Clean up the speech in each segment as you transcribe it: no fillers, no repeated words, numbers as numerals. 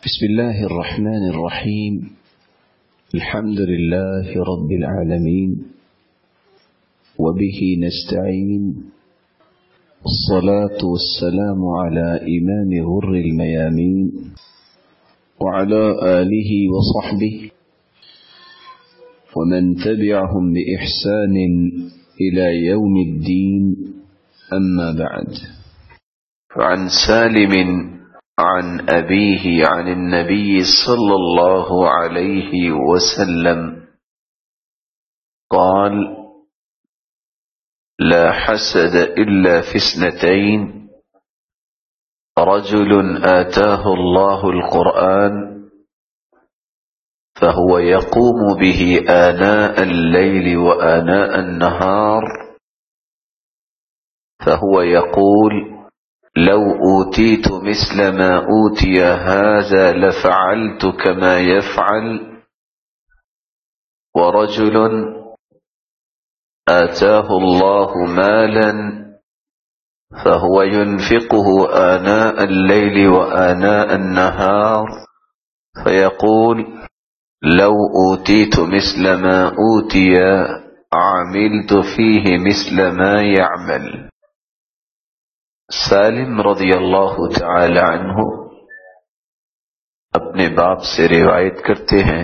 بسم الله الرحمن الرحيم. الحمد لله رب العالمين وبه نستعين، الصلاة والسلام على إمام غر الميامين وعلى آله وصحبه ومن تبعهم بإحسان إلى يوم الدين، أما بعد. فعن سالم عن أبيه عن النبي صلى الله عليه وسلم قال: لا حسد إلا في اثنتين، رجل آتاه الله القرآن فهو يقوم به آناء الليل وآناء النهار فهو يقول: لو أوتيت مثل ما أوتي هذا لفعلت كما يفعل. ورجل آتاه الله مالا فهو ينفقه آناء الليل وآناء النهار فيقول: لو أوتيت مثل ما أوتي عملت فيه مثل ما يعمل. سالم رضی اللہ تعالی عنہ اپنے باپ سے روایت کرتے ہیں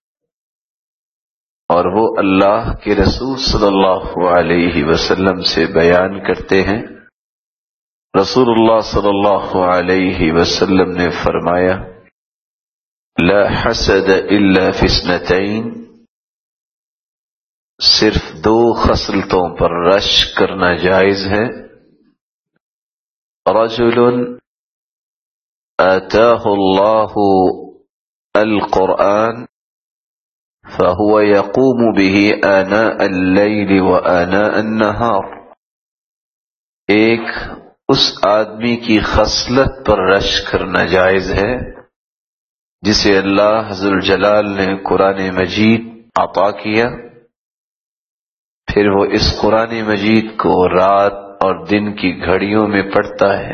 اور وہ اللہ کے رسول صلی اللہ علیہ وسلم سے بیان کرتے ہیں، رسول اللہ صلی اللہ علیہ وسلم نے فرمایا: لا حسد الا فی اثنتین، صرف دو خصلتوں پر رشک کرنا جائز ہے. رجل آتاه الله القرآن فهو يقوم به آناء الليل وآناء النهار، ایک اس آدمی کی خصلت پر رشک کرنا جائز ہے جسے اللہ ذوالجلال نے قرآن مجید عطا کیا، پھر وہ اس قرآن مجید کو رات اور دن کی گھڑیوں میں پڑھتا ہے.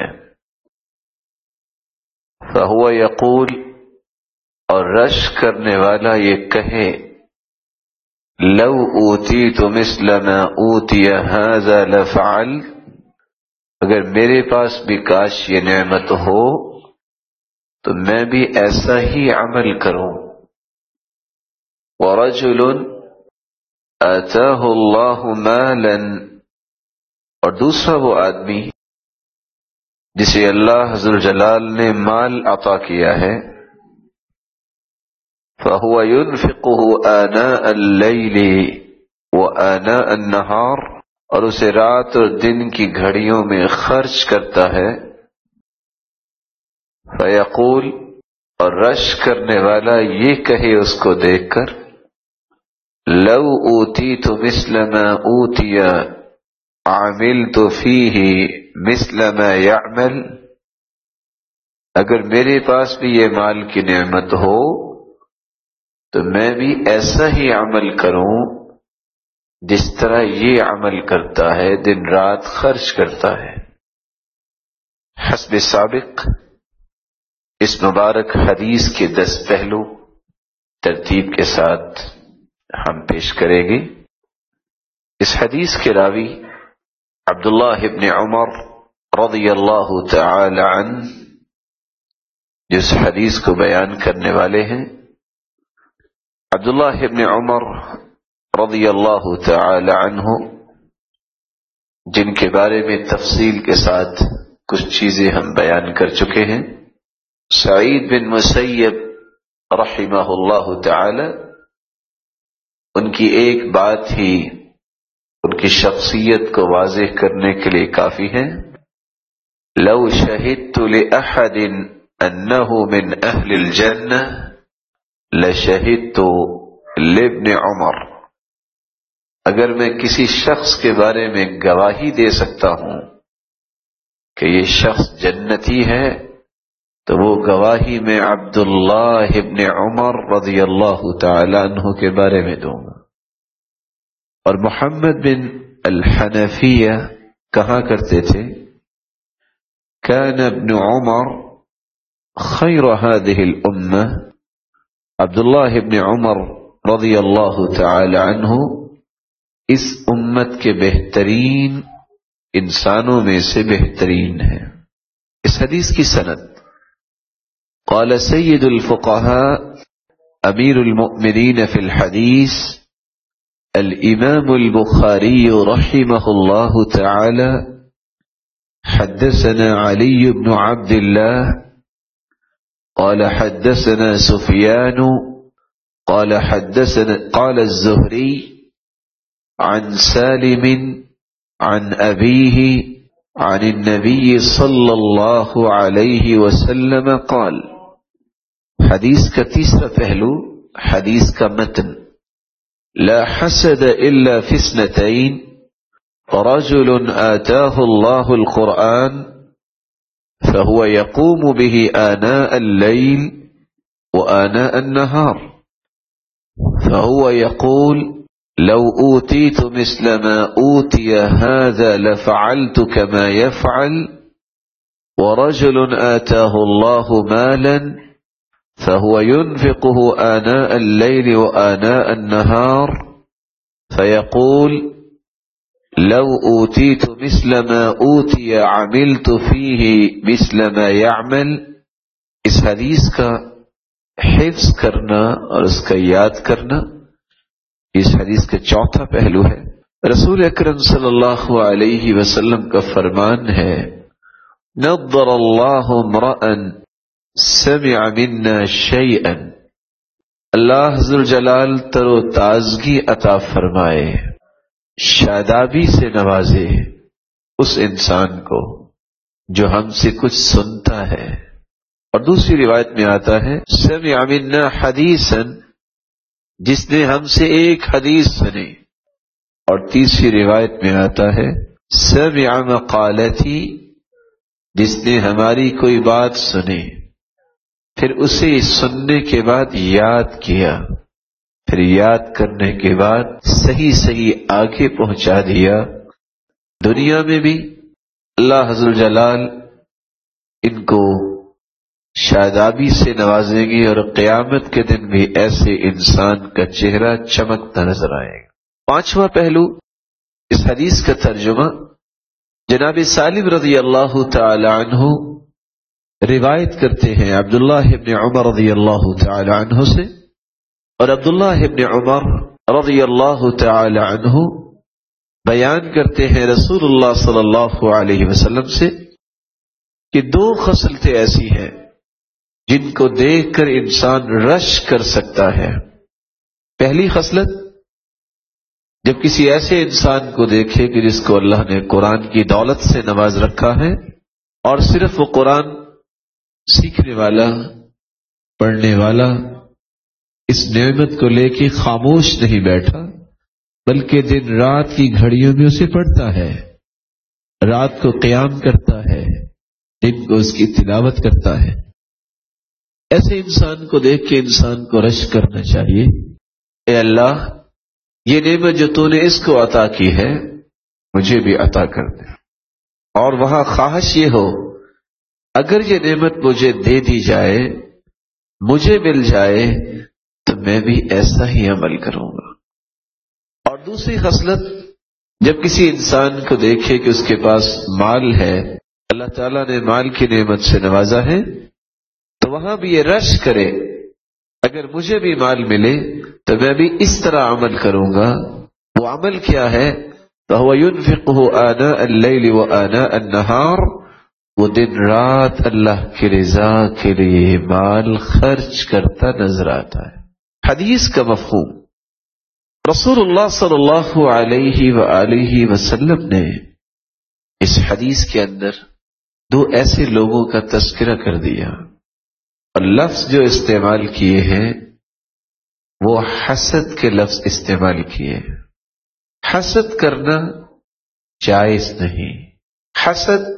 فہو یقول، اور رشک کرنے والا یہ کہے: لو اوتیت مثل ما اوتی ھذا لفعلت، اگر میرے پاس بھی کاش یہ نعمت ہو تو میں بھی ایسا ہی عمل کروں. ورجل آتاہ اللہ مالا، اور دوسرا وہ آدمی جسے اللہ ذوالجلال نے مال عطا کیا ہے، فَهُوَ يُنْفِقُهُ آنَاءَ اللَّيْلِ وَآنَاءَ النَّهَارِ، اور اسے رات اور دن کی گھڑیوں میں خرچ کرتا ہے. فَيَقُولُ، اور رشک کرنے والا یہ کہے اس کو دیکھ کر: لَوْ أُوتِيتُ مِثْلَ مَا أُوتِيَ عملت فیہ مثل ما یعمل، اگر میرے پاس بھی یہ مال کی نعمت ہو تو میں بھی ایسا ہی عمل کروں جس طرح یہ عمل کرتا ہے، دن رات خرچ کرتا ہے. حسب سابق اس مبارک حدیث کے 10 پہلو ترتیب کے ساتھ ہم پیش کریں گے. اس حدیث کے راوی عبداللہ ابن عمر رضی اللہ تعالی عنہ جس حدیث کو بیان کرنے والے ہیں، عبداللہ ابن عمر رضی اللہ تعالی عنہ، جن کے بارے میں تفصیل کے ساتھ کچھ چیزیں ہم بیان کر چکے ہیں. سعید بن مسیب رحمہ اللہ تعالی، ان کی ایک بات ہی ان کی شخصیت کو واضح کرنے کے لیے کافی ہے. لو شہدت لأحد انہ من اہل الجنہ لشہدت لابن عمر، اگر میں کسی شخص کے بارے میں گواہی دے سکتا ہوں کہ یہ شخص جنتی ہے تو وہ گواہی میں عبداللہ ابن عمر رضی اللہ تعالی عنہ کے بارے میں دوں گا. اور محمد بن الحنفیہ کہا کرتے تھے: كان ابن عمر خیر هذه الامہ عبداللہ ابن عمر رضی اللہ تعالی عنہ اس امت کے بہترین انسانوں میں سے بہترین ہے. اس حدیث کی سند قال سید الفقهاء امیر المؤمنین فی الحدیث الامام البخاری رحمہ اللہ تعالی حدثنا علی بن عبد اللہ قال حدثنا سفیان قال الزهري عن سالم عن أبيه عن النبي صلى الله عليه وسلم قال. حدیث کا تیسرا پہلو حدیث کا متن. لا حسد إلا في اثنتين رجل آتاه الله القرآن فهو يقوم به آناء الليل وآناء النهار فهو يقول لو أوتيت مثل ما أوتي هذا لفعلت كما يفعل. ورجل آتاه الله مالا فهو ينفقه آناء الليل وآناء النهار فيقول لو أوتيت مثل ما أوتي عملت فيه مثل ما يعمل. اس حدیث کا حفظ کرنا اور اس کا یاد کرنا اس حدیث کا چوتھا پہلو ہے. رسول اکرم صلی اللہ علیہ وسلم کا فرمان ہے نضر اللہ امرأ سمع منا شیئا. اللہ ذوالجلال تر و تازگی عطا فرمائے، شادابی سے نوازے اس انسان کو جو ہم سے کچھ سنتا ہے. اور دوسری روایت میں آتا ہے سمع منا حدیثا، جس نے ہم سے ایک حدیث سنی. اور تیسری روایت میں آتا ہے سمع مقالتی، جس نے ہماری کوئی بات سنی پھر اسے سننے کے بعد یاد کیا، پھر یاد کرنے کے بعد صحیح آگے پہنچا دیا. دنیا میں بھی اللہ عز و جلال ان کو شادابی سے نوازیں گے اور قیامت کے دن بھی ایسے انسان کا چہرہ چمکتا نظر آئے گا. پانچواں پہلو اس حدیث کا ترجمہ جناب سالم رضی اللہ تعالی عنہ روایت کرتے ہیں عبداللہ ابن عمر رضی اللہ تعالی عنہ سے، اور عبداللہ ابن عمر رضی اللہ تعالی عنہ بیان کرتے ہیں رسول اللہ صلی اللہ علیہ وسلم سے کہ دو خصلتیں ایسی ہیں جن کو دیکھ کر انسان رش کر سکتا ہے. پہلی خصلت، جب کسی ایسے انسان کو دیکھے کہ جس کو اللہ نے قرآن کی دولت سے نواز رکھا ہے اور صرف وہ قرآن سیکھنے والا، پڑھنے والا، اس نعمت کو لے کے خاموش نہیں بیٹھا بلکہ دن رات کی گھڑیوں میں اسے پڑھتا ہے، رات کو قیام کرتا ہے، دن کو اس کی تلاوت کرتا ہے. ایسے انسان کو دیکھ کے انسان کو رش کرنا چاہیے، اے اللہ یہ نعمت جو تو نے اس کو عطا کی ہے مجھے بھی عطا کر دے. اور وہاں خواہش یہ ہو اگر یہ نعمت مجھے دے دی جائے، مجھے مل جائے تو میں بھی ایسا ہی عمل کروں گا. اور دوسری خصلت، جب کسی انسان کو دیکھے کہ اس کے پاس مال ہے، اللہ تعالیٰ نے مال کی نعمت سے نوازا ہے، تو وہاں بھی یہ رش کرے اگر مجھے بھی مال ملے تو میں بھی اس طرح عمل کروں گا. وہ عمل کیا ہے؟ فَهُوَ يُنْفِقُهُ آنَاءَ اللَّيْلِ وَآنَاءَ النَّهَارِ، وہ دن رات اللہ کی رضا کے لیے مال خرچ کرتا نظر آتا ہے. حدیث کا مفہوم، رسول اللہ صلی اللہ علیہ وآلہ وسلم نے اس حدیث کے اندر دو ایسے لوگوں کا تذکرہ کر دیا، اور لفظ جو استعمال کیے ہیں وہ حسد کے لفظ استعمال کیے. حسد کرنا جائز نہیں. حسد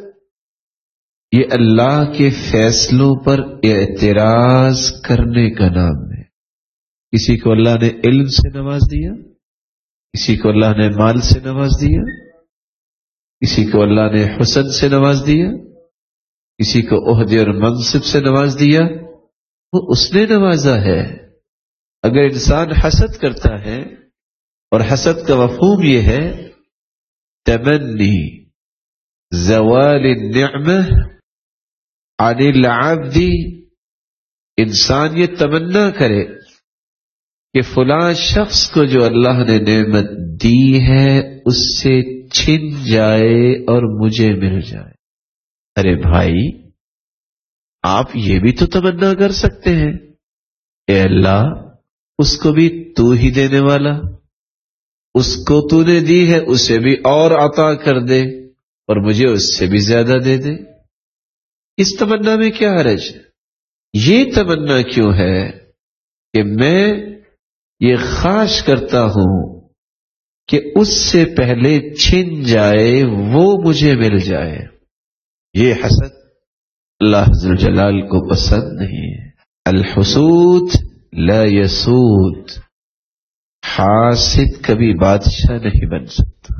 یہ اللہ کے فیصلوں پر اعتراض کرنے کا نام ہے. کسی کو اللہ نے علم سے نواز دیا، کسی کو اللہ نے مال سے نواز دیا، کسی کو اللہ نے حسن سے نواز دیا، کسی کو عہدے اور منصب سے نواز دیا وہ اس نے نوازا ہے. اگر انسان حسد کرتا ہے اور حسد کا مفہوم یہ ہے تمنی زوال النعمہ عن العبد، انسان یہ تمنا کرے کہ فلاں شخص کو جو اللہ نے نعمت دی ہے اس سے چھن جائے اور مجھے مل جائے. ارے بھائی آپ یہ بھی تو تمنا کر سکتے ہیں، اے اللہ اس کو بھی تو ہی دینے والا، اس کو تو نے دی ہے اسے بھی اور عطا کر دے اور مجھے اس سے بھی زیادہ دے دے. اس تمنا میں کیا حرج ہے؟ یہ تمنا کیوں ہے کہ میں یہ خواہش کرتا ہوں کہ اس سے پہلے چھن جائے وہ مجھے مل جائے. یہ حسد اللہ ذو الجلال کو پسند نہیں ہے. الحسود لا یسود، حاسد کبھی بادشاہ نہیں بن سکتا.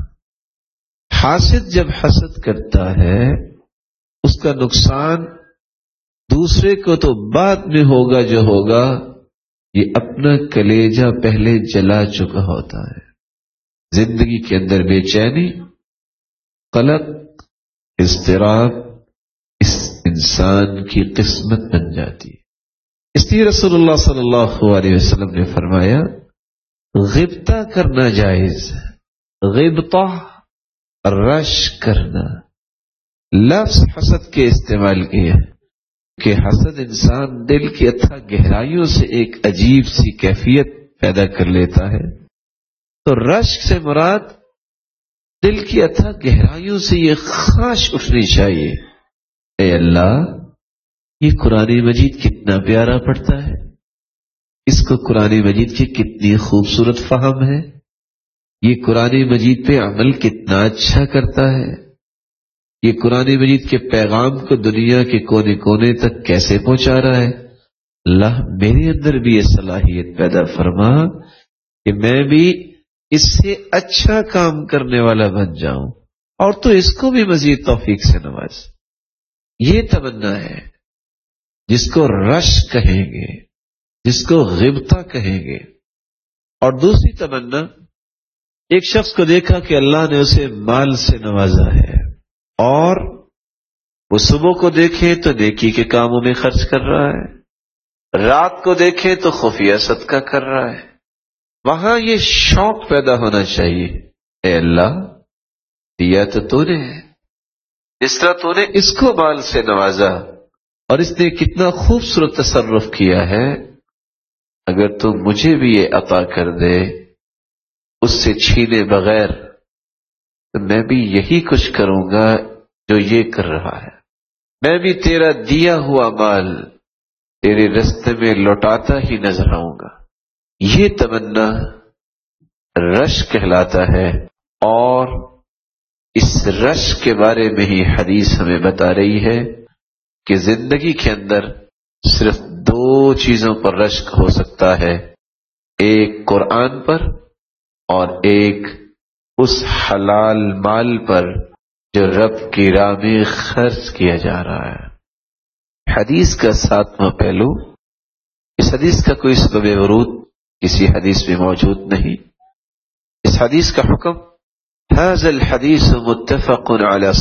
حاسد جب حسد کرتا ہے اس کا نقصان دوسرے کو تو بعد میں ہوگا جو ہوگا، یہ اپنا کلیجہ پہلے جلا چکا ہوتا ہے. زندگی کے اندر بے چینی، قلق، اضطراب اس انسان کی قسمت بن جاتی ہے. اس لیے رسول اللہ صلی اللہ علیہ وسلم نے فرمایا غبطہ کرنا جائز. غبطہ رش کرنا، لفظ حسد کے استعمال کیا کہ حسد انسان دل کی اتھا گہرائیوں سے ایک عجیب سی کیفیت پیدا کر لیتا ہے. تو رشک سے مراد دل کی اتھا گہرائیوں سے یہ خواہش اٹھنی چاہیے اے اللہ یہ قرآن مجید کتنا پیارا پڑھتا ہے، اس کو قرآن مجید کی کتنی خوبصورت فہم ہے، یہ قرآن مجید پہ عمل کتنا اچھا کرتا ہے، یہ قرآن مجید کے پیغام کو دنیا کے کونے کونے تک کیسے پہنچا رہا ہے. اللہ میرے اندر بھی یہ صلاحیت پیدا فرما کہ میں بھی اس سے اچھا کام کرنے والا بن جاؤں اور تو اس کو بھی مزید توفیق سے نواز. یہ تمنا ہے جس کو رش کہیں گے، جس کو غبطہ کہیں گے. اور دوسری تمنا، ایک شخص کو دیکھا کہ اللہ نے اسے مال سے نوازا ہے اور وہ صبح کو دیکھے تو نیکی کے کاموں میں خرچ کر رہا ہے، رات کو دیکھے تو خفیہ صدقہ کر رہا ہے. وہاں یہ شوق پیدا ہونا چاہیے اے اللہ دیا تو نے ہے، اس طرح تو نے اس کو مال سے نوازا اور اس نے کتنا خوبصورت تصرف کیا ہے، اگر تو مجھے بھی یہ عطا کر دے اس سے چھینے بغیر تو میں بھی یہی کچھ کروں گا جو یہ کر رہا ہے. میں بھی تیرا دیا ہوا مال تیرے رستے میں لوٹاتا ہی نظر آؤں گا. یہ تمنا رش کہلاتا ہے. اور اس رش کے بارے میں ہی حدیث ہمیں بتا رہی ہے کہ زندگی کے اندر صرف دو چیزوں پر رشک ہو سکتا ہے، ایک قرآن پر اور ایک اس حلال مال پر جو رب کی راہ میں خرچ کیا جا رہا ہے. حدیث کا 7واں پہلو، اس حدیث کا کوئی سبب ورود کسی حدیث میں موجود نہیں. اس حدیث کا حکم هذا الحديث متفق على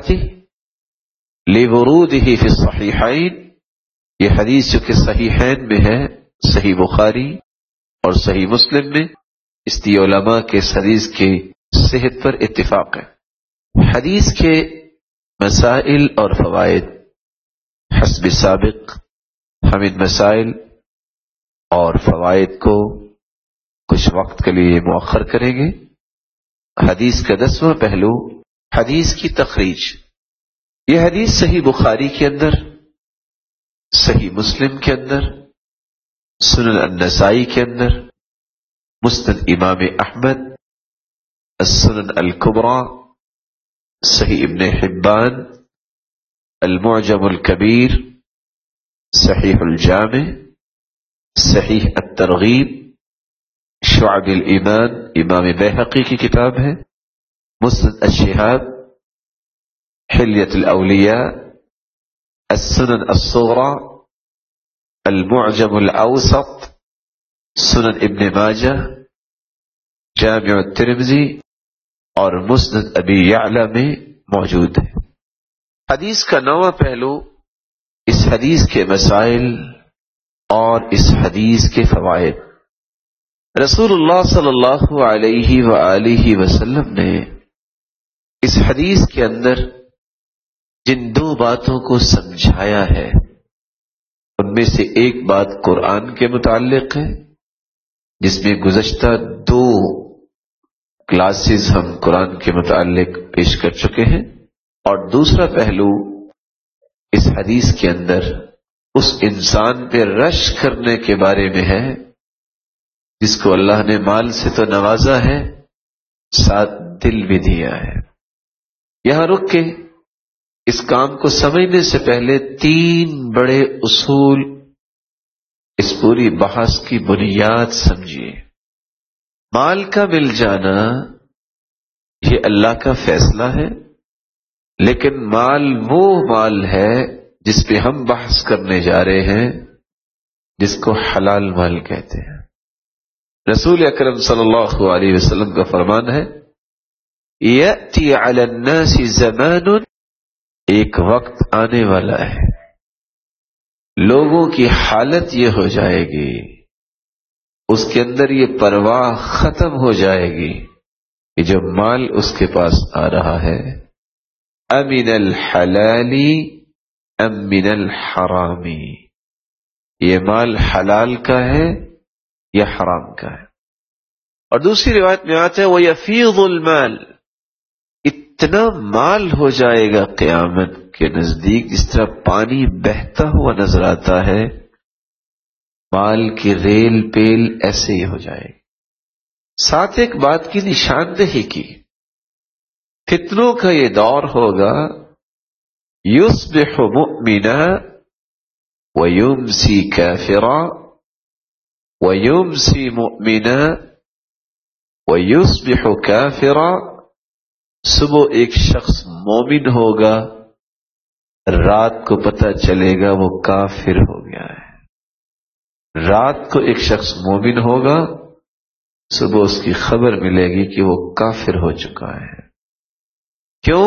صحته لوروده في الصحيحين، یہ حدیث جو کہ صحیحین میں ہے، صحیح بخاری اور صحیح مسلم میں، اس لیے علماء کے اس حدیث کی صحت پر اتفاق ہے. حدیث کے مسائل اور فوائد حسب سابق ہم ان مسائل اور فوائد کو کچھ وقت کے لیے مؤخر کریں گے. حدیث کا 10واں پہلو، حدیث کی تخریج. یہ حدیث صحیح بخاری کے اندر، صحیح مسلم کے اندر، سنن النسائی کے اندر، مسند امام احمد، السنن الکبریٰ، صحیح ابن حبان، المعجم الکبیر، صحیح الجامع، صحیح الترغیب، شعب الایمان امام بیہقی کی کتاب ہے، مسند الشہاب، حلیۃ الاولیاء السنن الصغرى، المعجم الاوسط، سنن ابن ماجہ، جامع الترمذی اور مسند ابی یعلا میں موجود ہے۔ حدیث کا نواں پہلو اس حدیث کے مسائل اور اس حدیث کے فوائد۔ رسول اللہ صلی اللہ علیہ وآلہ وسلم نے اس حدیث کے اندر جن دو باتوں کو سمجھایا ہے ان میں سے ایک بات قرآن کے متعلق ہے، جس میں گزشتہ دو کلاسز ہم قرآن کے متعلق پیش کر چکے ہیں، اور دوسرا پہلو اس حدیث کے اندر اس انسان پہ رشک کرنے کے بارے میں ہے جس کو اللہ نے مال سے تو نوازا ہے، ساتھ دل بھی دیا ہے۔ یہاں رک کے اس کام کو سمجھنے سے پہلے تین بڑے اصول اس پوری بحث کی بنیاد سمجھیے۔ مال کا مل جانا یہ اللہ کا فیصلہ ہے، لیکن مال وہ مال ہے جس پہ ہم بحث کرنے جا رہے ہیں، جس کو حلال مال کہتے ہیں۔ رسول اکرم صلی اللہ علیہ وسلم کا فرمان ہے، یأتی علی الناس زمان، ایک وقت آنے والا ہے لوگوں کی حالت یہ ہو جائے گی، اس کے اندر یہ پرواہ ختم ہو جائے گی کہ جو مال اس کے پاس آ رہا ہے امن الحلالی ام من الحرامی، یہ مال حلال کا ہے یا حرام کا ہے۔ اور دوسری روایت میں آتا ہے وَيَفِيضُ الْمَالِ، اتنا مال ہو جائے گا قیامت کے نزدیک جس طرح پانی بہتا ہوا نظر آتا ہے، مال کی ریل پیل ایسے ہی ہو جائے گی۔ ساتھ ایک بات کی نشاندہی کی، فتنوں کا یہ دور ہوگا، یصبح مؤمنا ویمسی کافرا ویمسی مؤمنا ویصبح کافرا، صبح ایک شخص مومن ہوگا، رات کو پتہ چلے گا وہ کافر ہو گیا ہے۔ رات کو ایک شخص مومن ہوگا، صبح اس کی خبر ملے گی کہ وہ کافر ہو چکا ہے۔ کیوں؟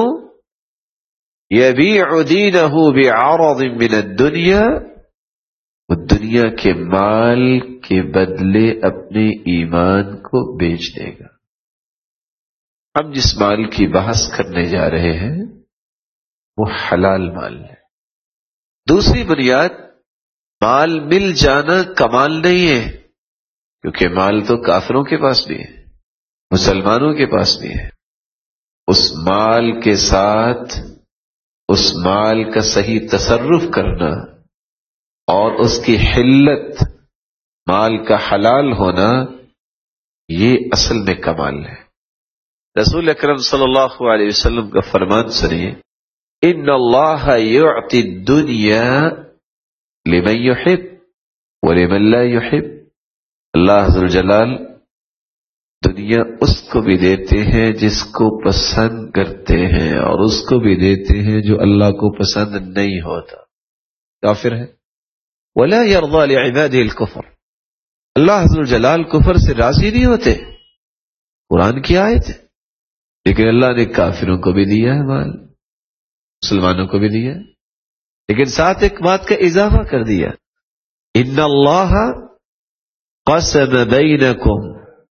یبیع دینہ بعرض من الدنیا، وہ دنیا کے مال کے بدلے اپنے ایمان کو بیچ دے گا۔ ہم جس مال کی بحث کرنے جا رہے ہیں وہ حلال مال ہے۔ دوسری بنیاد، مال مل جانا کمال نہیں ہے، کیونکہ مال تو کافروں کے پاس بھی ہے، مسلمانوں کے پاس بھی ہے۔ اس مال کے ساتھ اس مال کا صحیح تصرف کرنا اور اس کی حلت، مال کا حلال ہونا، یہ اصل میں کمال ہے۔ رسول اکرم صلی اللہ علیہ وسلم کا فرمان سنیے، ان اللہ یعطی الدنیا لمن یحب ولمن لا یحب، اللہ ذو الجلال دنیا اس کو بھی دیتے ہیں جس کو پسند کرتے ہیں، اور اس کو بھی دیتے ہیں جو اللہ کو پسند نہیں ہوتا، کافر ہے۔ ولا یرضی لعباده الکفر، اللہ ذو الجلال کفر سے راضی نہیں ہوتے، قرآن کی آیت ہے۔ لیکن اللہ نے کافروں کو بھی دیا ہے مال، مسلمانوں کو بھی دیا ہے، لیکن ساتھ ایک بات کا اضافہ کر دیا، ان اللہ قسم بینکم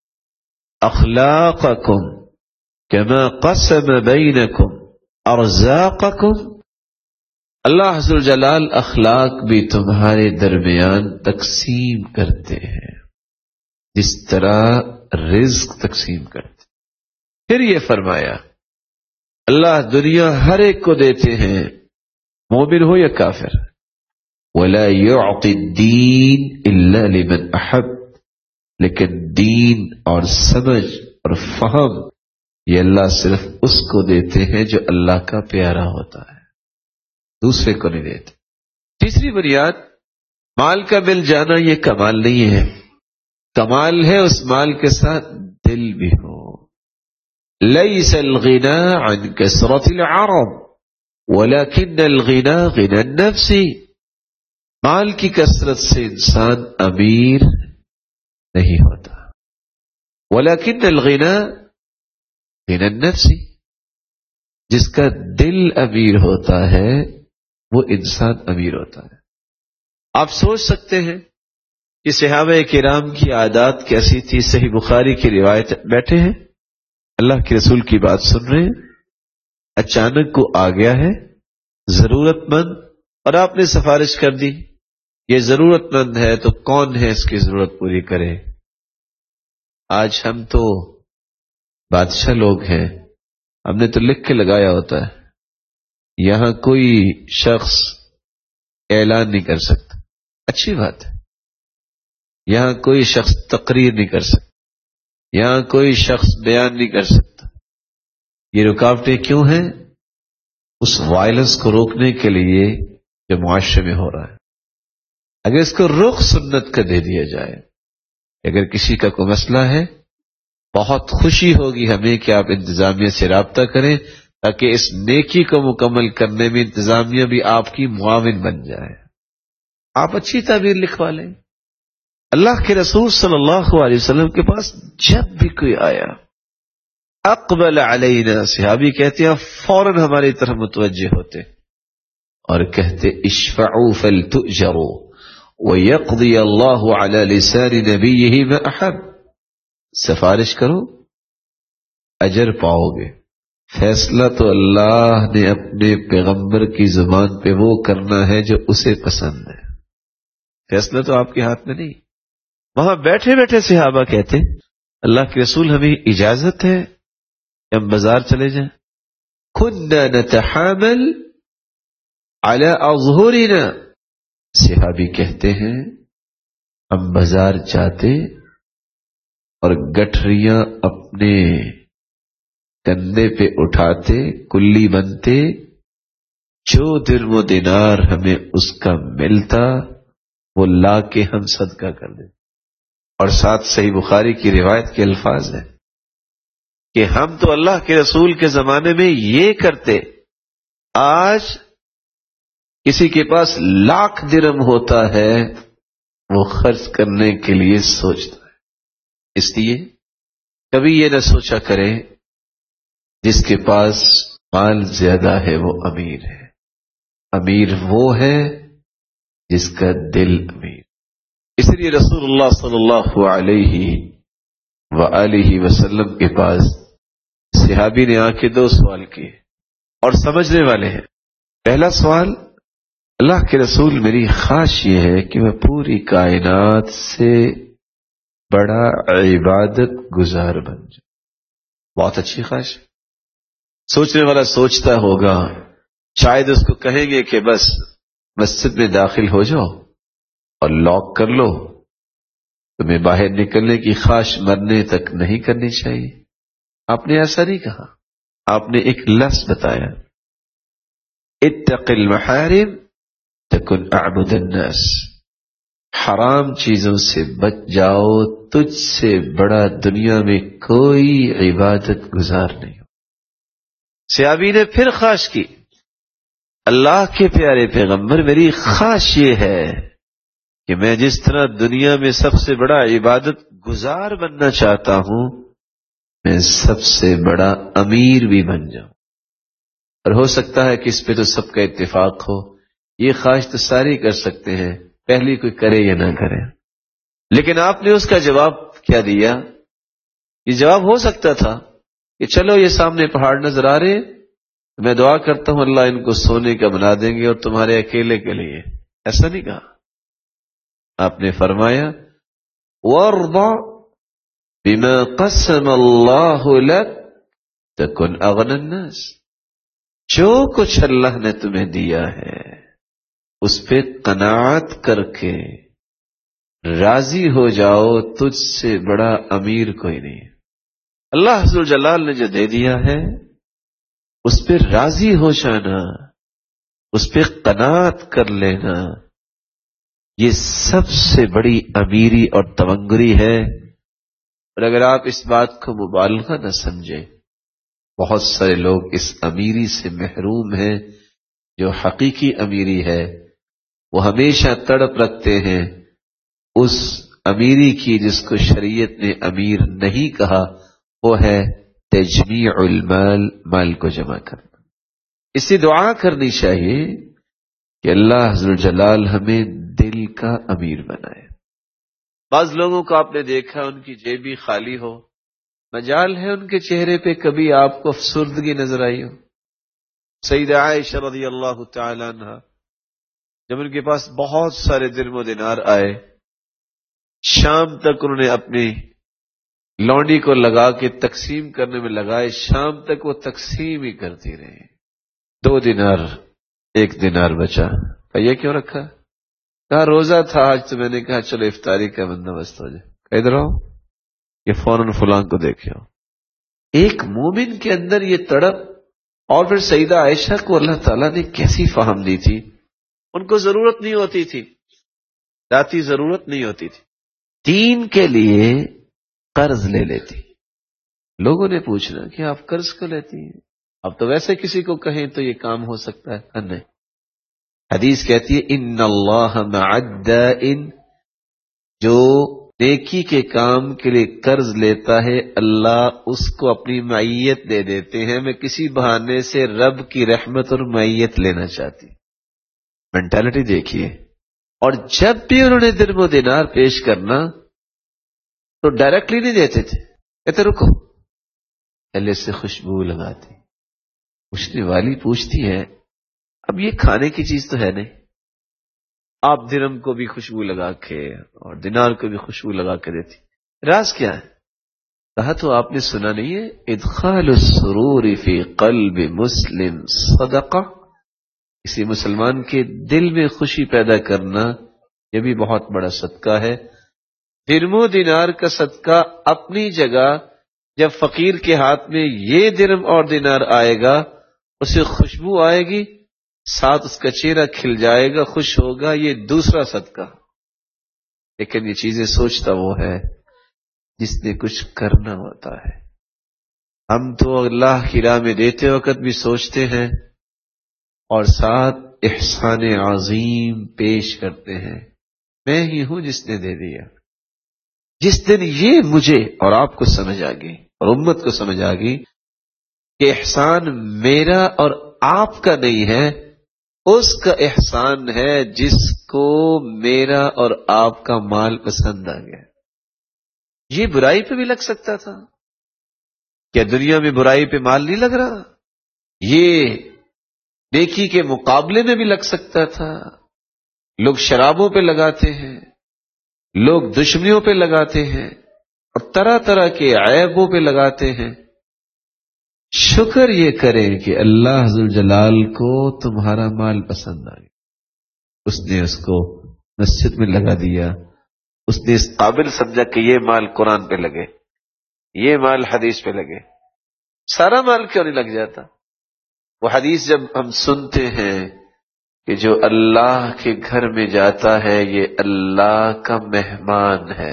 اخلاقکم کما قسم بینکم ارزاقکم، اللہ ذو الجلال اخلاق بھی تمہارے درمیان تقسیم کرتے ہیں جس طرح رزق تقسیم کرتے۔ پھر یہ فرمایا اللہ دنیا ہر ایک کو دیتے ہیں، مومن ہو یا کافر، ولا يعطي الدین الا لمن احب، لیکن دین اور سمجھ اور فہم یہ اللہ صرف اس کو دیتے ہیں جو اللہ کا پیارا ہوتا ہے، دوسرے کو نہیں دیتے۔ تیسری بنیاد، مال کا مل جانا یہ کمال نہیں ہے، کمال ہے اس مال کے ساتھ دل بھی ہو۔ لیس الغنى عن کثرت العرب، وَلَكِنَّ الْغِنَى غِنَى النَّفْسِ، مال کی کثرت سے انسان امیر نہیں ہوتا. وَلَكِنَّ الْغِنَى غِنَى النَّفْسِ، جس کا دل امیر ہوتا ہے وہ انسان امیر ہوتا ہے. آپ سوچ سکتے ہیں کہ صحابہ کرام کی عادات کیسی تھی. صحیح بخاری کی روایت، بیٹھے ہیں اللہ کے رسول کی بات سن رہے ہیں، اچانک کو آ گیا ہے ضرورت مند اور آپ نے سفارش کر دی. یہ ضرورت مند ہے تو کون ہے اس کی ضرورت پوری کرے؟ آج ہم تو بادشاہ لوگ ہیں، ہم نے تو لکھ کے لگایا ہوتا ہے یہاں کوئی شخص اعلان نہیں کر سکتا. اچھی بات ہے. یہاں کوئی شخص تقریر نہیں کر سکتا، یہاں کوئی شخص بیان نہیں کر سکتا. یہ رکاوٹیں کیوں ہیں؟ اس وائلنس کو روکنے کے لیے جو معاشرے میں ہو رہا ہے. اگر اس کو رخ سنت کا دے دیا جائے، اگر کسی کا کوئی مسئلہ ہے، بہت خوشی ہوگی ہمیں کہ آپ انتظامیہ سے رابطہ کریں تاکہ اس نیکی کو مکمل کرنے میں انتظامیہ بھی آپ کی معاون بن جائے. آپ اچھی تعبیر لکھوا لیں. اللہ کے رسول صلی اللہ علیہ وسلم کے پاس جب بھی کوئی آیا، اقبل علینا، صحابی کہتے ہیں فوراً ہماری طرف متوجہ ہوتے اور کہتے اشفعوا فلتؤجروا ویقضی اللہ علی لسان نبیہ ما احب، سفارش کرو اجر پاؤ گے. فیصلہ تو اللہ نے اپنے پیغمبر کی زبان پہ وہ کرنا ہے جو اسے پسند ہے. فیصلہ تو آپ کے ہاتھ میں نہیں. وہاں بیٹھے بیٹھے صحابہ کہتے اللہ کے رسول ہمیں اجازت ہے کہ ہم بازار چلے جائیں. كنا نتحامل على اظهرنا، صحابی کہتے ہیں ہم بازار جاتے اور گٹھریاں اپنے کندھے پہ اٹھاتے، کلی بنتے، جو درم و دینار ہمیں اس کا ملتا وہ لا کے ہم صدقہ کر دیتے. اور ساتھ صحیح بخاری کی روایت کے الفاظ ہیں کہ ہم تو اللہ کے رسول کے زمانے میں یہ کرتے، آج کسی کے پاس لاکھ درم ہوتا ہے وہ خرچ کرنے کے لیے سوچتا ہے. اس لیے کبھی یہ نہ سوچا کرے جس کے پاس مال زیادہ ہے وہ امیر ہے. امیر وہ ہے جس کا دل امیر. اس لیے رسول اللہ صلی اللہ علیہ وآلہ وسلم کے پاس صحابی نے آ کے 2 سوال کیے اور سمجھنے والے ہیں. پہلا سوال، اللہ کے رسول میری خواہش یہ ہے کہ میں پوری کائنات سے بڑا عبادت گزار بن جاؤں. بہت اچھی خواہش. سوچنے والا سوچتا ہوگا شاید اس کو کہیں گے کہ بس مسجد میں داخل ہو جاؤ اور لاک کر لو، تمہیں باہر نکلنے کی خواہش مرنے تک نہیں کرنی چاہیے. آپ نے ایسا نہیں کہا. آپ نے ایک لفظ بتایا، اتق المحارم تکن اعبد الناس، حرام چیزوں سے بچ جاؤ، تجھ سے بڑا دنیا میں کوئی عبادت گزار نہیں. صحابی نے پھر خواہش کی، اللہ کے پیارے پیغمبر میری خواہش یہ ہے کہ میں جس طرح دنیا میں سب سے بڑا عبادت گزار بننا چاہتا ہوں میں سب سے بڑا امیر بھی بن جاؤں. اور ہو سکتا ہے کہ اس پہ تو سب کا اتفاق ہو. یہ خواہش تو ساری کر سکتے ہیں، پہلی کوئی کرے یا نہ کرے. لیکن آپ نے اس کا جواب کیا دیا؟ یہ جواب ہو سکتا تھا کہ چلو یہ سامنے پہاڑ نظر آ رہے، میں دعا کرتا ہوں اللہ ان کو سونے کا بنا دیں گے اور تمہارے اکیلے کے لیے. ایسا نہیں کہا. آپ نے فرمایا وَارْضَ بِمَا قَسَّمَ اللَّهُ لَكَ تَكُنْ أَغْنَى النَّاسِ، جو کچھ اللہ نے تمہیں دیا ہے اس پہ قناعت کر کے راضی ہو جاؤ، تجھ سے بڑا امیر کوئی نہیں. اللہ عز و جلال نے جو دے دیا ہے اس پہ راضی ہو جانا، اس پہ قناعت کر لینا، یہ سب سے بڑی امیری اور تونگری ہے. اور اگر آپ اس بات کو مبالغہ نہ سمجھیں، بہت سارے لوگ اس امیری سے محروم ہیں جو حقیقی امیری ہے وہ ہمیشہ تڑپ رکھتے ہیں اس امیری کی جس کو شریعت نے امیر نہیں کہا، وہ ہے تجمیع المال، مال کو جمع کرنا۔ اس سے دعا کرنی چاہیے کہ اللہ ذوالجلال ہمیں دل کا امیر بنائے۔ بعض لوگوں کو آپ نے دیکھا ان کی جیب بھی خالی ہو، مجال ہے ان کے چہرے پہ کبھی آپ کو افسردگی نظر آئی ہو۔ سیدہ عائشہ رضی اللہ تعالی عنہ جب ان کے پاس بہت سارے درم و دینار آئے، شام تک انہوں نے اپنی لونڈی کو لگا کے تقسیم کرنے میں لگائے، شام تک وہ تقسیم ہی کرتی رہی۔ 2 دینار 1 دینار بچا، کہا یہ کیوں رکھا؟ کہا روزہ تھا آج، تو میں نے کہا چلو افطاری کا بندوبست ہو جائے۔ ادھر آؤ، یہ فوراً فلاں کو دیکھے ہو۔ ایک مومن کے اندر یہ تڑپ، اور پھر سیدہ عائشہ کو اللہ تعالیٰ نے کیسی فہم دی تھی، ان کو ضرورت نہیں ہوتی تھی، ذاتی ضرورت نہیں ہوتی تھی، دین کے لیے قرض لے لیتی۔ لوگوں نے پوچھنا کہ آپ قرض کیوں لیتی ہیں؟ اب تو ویسے کسی کو کہیں تو یہ کام ہو سکتا ہے، نہیں۔ حدیث کہتی ہے ان اللہ مع الدائن، جو نیکی کے کام کے لیے قرض لیتا ہے اللہ اس کو اپنی معیت دے دیتے ہیں۔ میں کسی بہانے سے رب کی رحمت اور معیت لینا چاہتی، مینٹالٹی دیکھیے۔ اور جب بھی انہوں نے درم و دینار پیش کرنا تو ڈائریکٹلی نہیں دیتے تھے، کہتے رکو، پہلے سے خوشبو لگاتی۔ پوچھنے والی پوچھتی ہے اب یہ کھانے کی چیز تو ہے نہیں، آپ درم کو بھی خوشبو لگا کے اور دینار کو بھی خوشبو لگا کے دیتی، راز کیا ہے؟ کہا تو آپ نے سنا نہیں ہے ادخال السرور فی قلب مسلم صدقہ، کسی مسلمان کے دل میں خوشی پیدا کرنا یہ بھی بہت بڑا صدقہ ہے۔ درم و دینار کا صدقہ اپنی جگہ، جب فقیر کے ہاتھ میں یہ درم اور دینار آئے گا اسے خوشبو آئے گی، ساتھ اس کا چہرہ کھل جائے گا، خوش ہوگا، یہ دوسرا صدقہ۔ لیکن یہ چیزیں سوچتا وہ ہے جس نے کچھ کرنا ہوتا ہے۔ ہم تو اللہ کی راہ میں دیتے وقت بھی سوچتے ہیں اور ساتھ احسان عظیم پیش کرتے ہیں، میں ہی ہوں جس نے دے دیا۔ جس دن یہ مجھے اور آپ کو سمجھ آ گئی اور امت کو سمجھ آ گئی کہ احسان میرا اور آپ کا نہیں ہے، اس کا احسان ہے جس کو میرا اور آپ کا مال پسند آ گیا۔ یہ برائی پہ بھی لگ سکتا تھا، کیا دنیا میں برائی پہ مال نہیں لگ رہا؟ یہ نیکی کے مقابلے میں بھی لگ سکتا تھا۔ لوگ شرابوں پہ لگاتے ہیں، لوگ دشمنیوں پہ لگاتے ہیں اور طرح طرح کے عیبوں پہ لگاتے ہیں۔ شکر یہ کریں کہ اللہ ذوالجلال کو تمہارا مال پسند آ گیا، اس نے اس کو مسجد میں لگا دیا، اس نے اس قابل سمجھا کہ یہ مال قرآن پہ لگے، یہ مال حدیث پہ لگے۔ سارا مال کیوں نہیں لگ جاتا؟ وہ حدیث جب ہم سنتے ہیں کہ جو اللہ کے گھر میں جاتا ہے یہ اللہ کا مہمان ہے،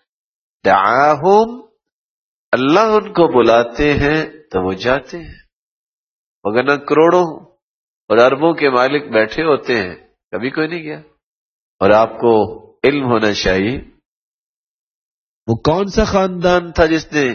دعاہم، اللہ ان کو بلاتے ہیں تو وہ جاتے ہیں، وگرنہ کروڑوں اور اربوں کے مالک بیٹھے ہوتے ہیں، کبھی کوئی نہیں گیا۔ اور آپ کو علم ہونا چاہیے وہ کون سا خاندان تھا جس نے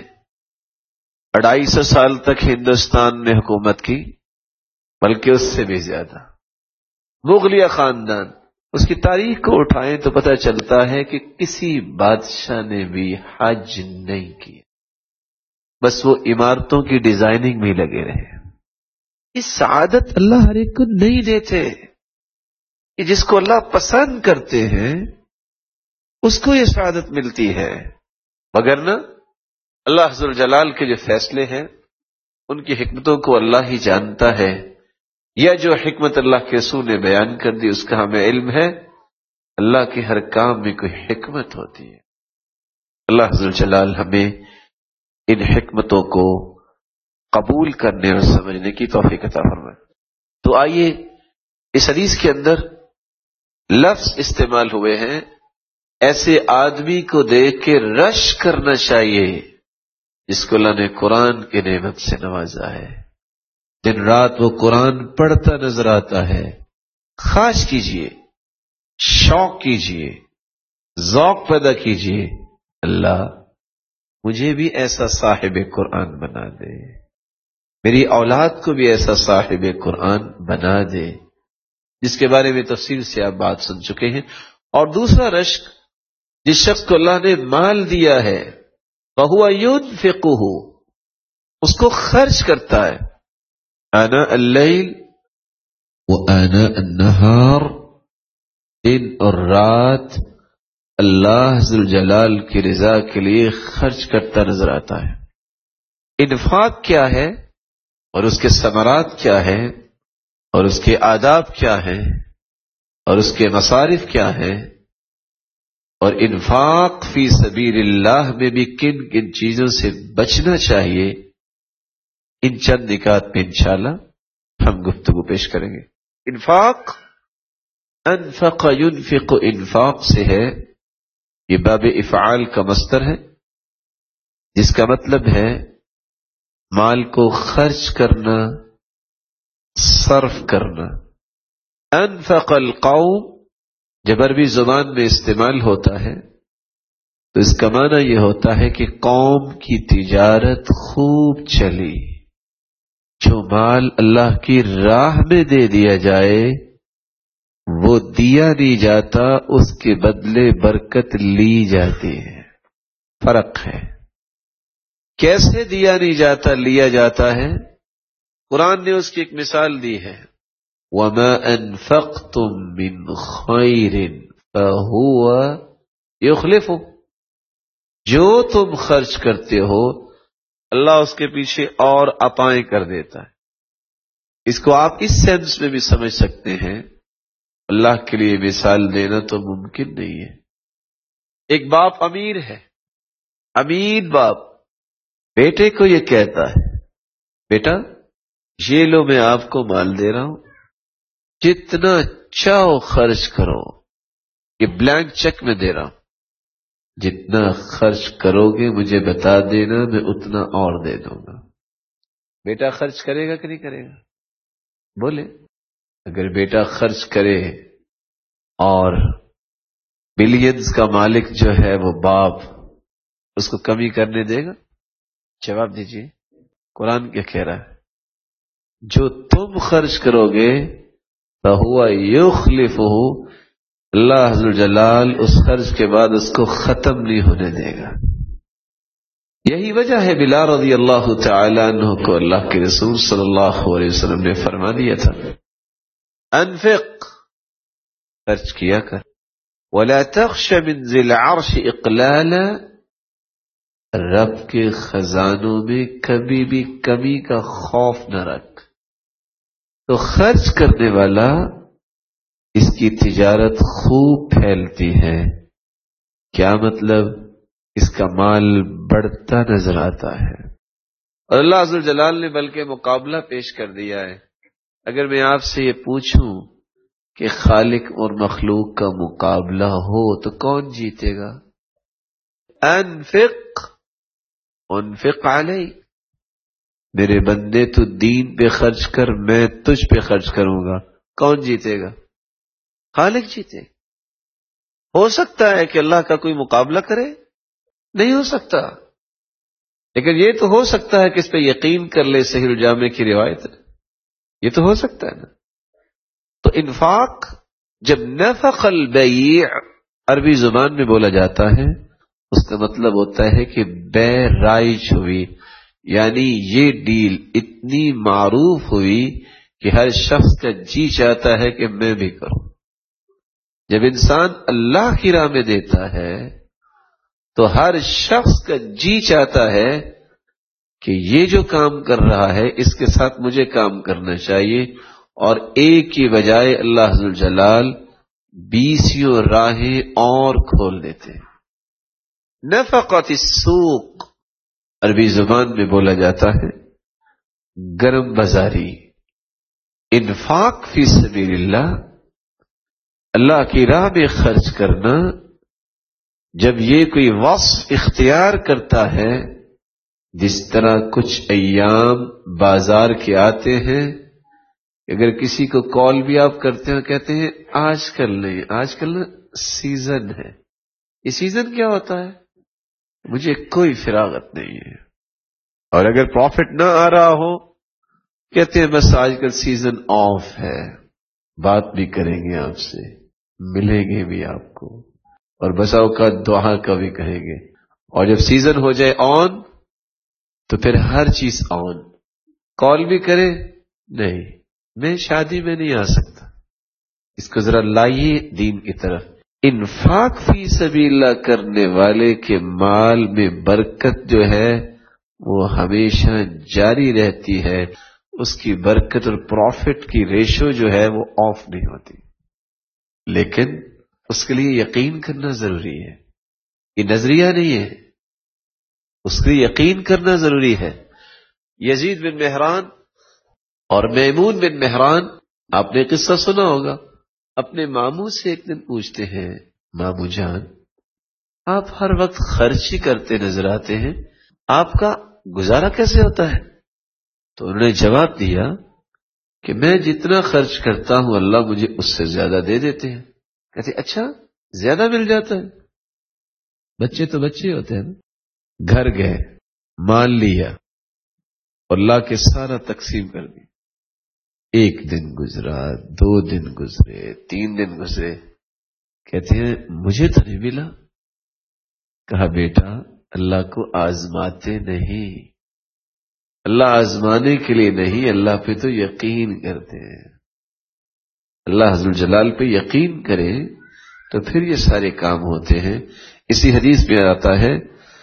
250 سال تک ہندوستان میں حکومت کی، بلکہ اس سے بھی زیادہ، مغلیہ خاندان۔ اس کی تاریخ کو اٹھائیں تو پتہ چلتا ہے کہ کسی بادشاہ نے بھی حج نہیں کیا، بس وہ عمارتوں کی ڈیزائننگ میں لگے رہے۔ یہ سعادت اللہ ہر ایک کو نہیں دیتے، کہ جس کو اللہ پسند کرتے ہیں اس کو یہ سعادت ملتی ہے، وگرنہ اللہ ذوالجلال کے جو فیصلے ہیں ان کی حکمتوں کو اللہ ہی جانتا ہے، یا جو حکمت اللہ کے رسول نے بیان کر دی اس کا ہمیں علم ہے۔ اللہ کے ہر کام میں کوئی حکمت ہوتی ہے۔ اللہ ذوالجلال ہمیں ان حکمتوں کو قبول کرنے اور سمجھنے کی توفیق عطا فرمائے۔ تو آئیے اس حدیث کے اندر لفظ استعمال ہوئے ہیں، ایسے آدمی کو دیکھ کے رش کرنا چاہیے جس کو اللہ نے قرآن کی نعمت سے نوازا ہے۔ دن رات وہ قرآن پڑھتا نظر آتا ہے، خواہش کیجئے، شوق کیجئے، ذوق پیدا کیجئے، اللہ مجھے بھی ایسا صاحب قرآن بنا دے، میری اولاد کو بھی ایسا صاحب قرآن بنا دے، جس کے بارے میں تفصیل سے آپ بات سن چکے ہیں۔ اور دوسرا رشک، جس شخص کو اللہ نے مال دیا ہے فَهُوَ يُنْفِقُهُ، اس کو خرچ کرتا ہے، آناء اللیل وآناء النہار، دن اور رات اللہ ذوالجلال کی رضا کے لیے خرچ کرتا نظر آتا ہے۔ انفاق کیا ہے اور اس کے ثمرات کیا ہیں اور اس کے آداب کیا ہیں اور اس کے مصارف کیا ہیں، اور انفاق فی سبیل اللہ میں بھی کن کن چیزوں سے بچنا چاہیے، ان چند نکات میں انشاءاللہ ہم گفتگو پیش کریں گے۔ انفاق، انفق ينفق، انفاق سے ہے، یہ باب افعال کا مصدر ہے، جس کا مطلب ہے مال کو خرچ کرنا، صرف کرنا۔ انفق القوم جب عربی زبان میں استعمال ہوتا ہے تو اس کا معنی یہ ہوتا ہے کہ قوم کی تجارت خوب چلی، جو مال اللہ کی راہ میں دے دیا جائے وہ دیا نہیں جاتا، اس کے بدلے برکت لی جاتی ہے۔ فرق ہے، کیسے دیا نہیں جاتا لیا جاتا ہے؟ قرآن نے اس کی ایک مثال دی ہے، وَمَا أَنفَقْتُم مِّن خَيْرٍ فَهُوَ يُخْلِفُهُ، جو تم خرچ کرتے ہو اللہ اس کے پیچھے اور عطائیں کر دیتا ہے۔ اس کو آپ اس سینس میں بھی سمجھ سکتے ہیں، اللہ کے لیے مثال دینا تو ممکن نہیں ہے۔ ایک باپ امیر ہے، امیر باپ بیٹے کو یہ کہتا ہے، بیٹا یہ لو میں آپ کو مال دے رہا ہوں، جتنا چاہو خرچ کرو، یہ بلینک چیک میں دے رہا ہوں، جتنا خرچ کرو گے مجھے بتا دینا، میں اتنا اور دے دوں گا۔ بیٹا خرچ کرے گا کہ نہیں کرے گا؟ بولے۔ اگر بیٹا خرچ کرے اور بلینز کا مالک جو ہے وہ باپ اس کو کمی کرنے دے گا؟ جواب دیجیے، قرآن کیا کہہ رہا ہے؟ جو تم خرچ کرو گے فَهُوَ يُخْلِفُهُ، اللہ عز و جلال اس خرچ کے بعد اس کو ختم نہیں ہونے دے گا۔ یہی وجہ ہے بلال رضی اللہ تعالی عنہ کو اللہ کے رسول صلی اللہ علیہ وسلم نے فرما دیا تھا، انفق، خرچ کیا کر، ولا تخش من ذی العرش اقلالا، رب کے خزانوں میں کبھی بھی کمی کا خوف نہ رکھ۔ تو خرچ کرنے والا اس کی تجارت خوب پھیلتی ہے، کیا مطلب؟ اس کا مال بڑھتا نظر آتا ہے۔ اور اللہ عز و جلال نے بلکہ مقابلہ پیش کر دیا ہے۔ اگر میں آپ سے یہ پوچھوں کہ خالق اور مخلوق کا مقابلہ ہو تو کون جیتے گا؟ انفق علی، میرے بندے تو دین پہ خرچ کر، میں تجھ پہ خرچ کروں گا، کون جیتے گا؟ خالق جیتے۔ ہو سکتا ہے کہ اللہ کا کوئی مقابلہ کرے؟ نہیں ہو سکتا، لیکن یہ تو ہو سکتا ہے کہ اس پہ یقین کر لے، صحیح الجامع کی روایت ہے، یہ تو ہو سکتا ہے نا۔ تو انفاق جب نفق البیع عربی زبان میں بولا جاتا ہے، اس کا مطلب ہوتا ہے کہ بے رائج ہوئی، یعنی یہ ڈیل اتنی معروف ہوئی کہ ہر شخص کا جی چاہتا ہے کہ میں بھی کروں۔ جب انسان اللہ کی راہ میں دیتا ہے تو ہر شخص کا جی چاہتا ہے کہ یہ جو کام کر رہا ہے اس کے ساتھ مجھے کام کرنا چاہیے، اور ایک کی بجائے اللہ عز و جلال 20 راہیں اور کھول دیتے ہیں۔ نفقت السوق عربی زبان میں بولا جاتا ہے گرم بازاری۔ انفاق فی سبیل اللہ، اللہ کی راہ میں خرچ کرنا، جب یہ کوئی وصف اختیار کرتا ہے جس طرح کچھ ایام بازار کے آتے ہیں، اگر کسی کو کال بھی آپ کرتے ہیں کہتے ہیں آج کل نہیں، آج کل نا سیزن ہے. یہ سیزن کیا ہوتا ہے؟ مجھے کوئی فراغت نہیں ہے. اور اگر پروفٹ نہ آ رہا ہو کہتے ہیں بس آج کل سیزن آف ہے، بات بھی کریں گے آپ سے، ملیں گے بھی آپ کو، اور بسا اوقات دعا کا بھی کہیں گے. اور جب سیزن ہو جائے آن تو پھر ہر چیز آن. کال بھی کرے نہیں، میں شادی میں نہیں آ سکتا. اس کو ذرا لائیے دین کی طرف. انفاق فی سبیل اللہ کرنے والے کے مال میں برکت جو ہے وہ ہمیشہ جاری رہتی ہے. اس کی برکت اور پروفٹ کی ریشو جو ہے وہ آف نہیں ہوتی. لیکن اس کے لیے یقین کرنا ضروری ہے. یہ نظریہ نہیں ہے، اس کے لیے یقین کرنا ضروری ہے. یزید بن مہران اور میمون بن مہران، آپ نے قصہ سنا ہوگا. اپنے ماموں سے ایک دن پوچھتے ہیں ماموں جان آپ ہر وقت خرچ ہی کرتے نظر آتے ہیں، آپ کا گزارا کیسے ہوتا ہے؟ تو انہوں نے جواب دیا کہ میں جتنا خرچ کرتا ہوں اللہ مجھے اس سے زیادہ دے دیتے ہیں. کہتے اچھا زیادہ مل جاتا ہے؟ بچے تو بچے ہوتے ہیں نا. گھر گئے، مان لیا اور لا کے سارا تقسیم کر دی. ایک دن گزرا، 2 دن گزرے، 3 دن گزرے، کہتے ہیں مجھے تو نہیں ملا. کہا بیٹا اللہ کو آزماتے نہیں، اللہ آزمانے کے لیے نہیں، اللہ پہ تو یقین کرتے ہیں. اللہ عز و جلال پہ یقین کرے تو پھر یہ سارے کام ہوتے ہیں. اسی حدیث میں آتا ہے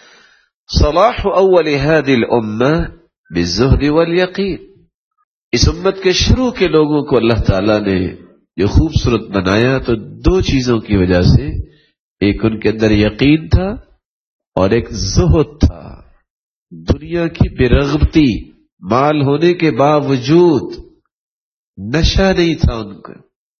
صلاح اول هذه الامه بالزهد والیقین. اس امت کے شروع کے لوگوں کو اللہ تعالیٰ نے جو خوبصورت بنایا تو 2 چیزوں کی وجہ سے. ایک ان کے اندر یقین تھا اور ایک زہد تھا، دنیا کی بے-رغبتی. مال ہونے کے باوجود نشہ نہیں تھا ان کو،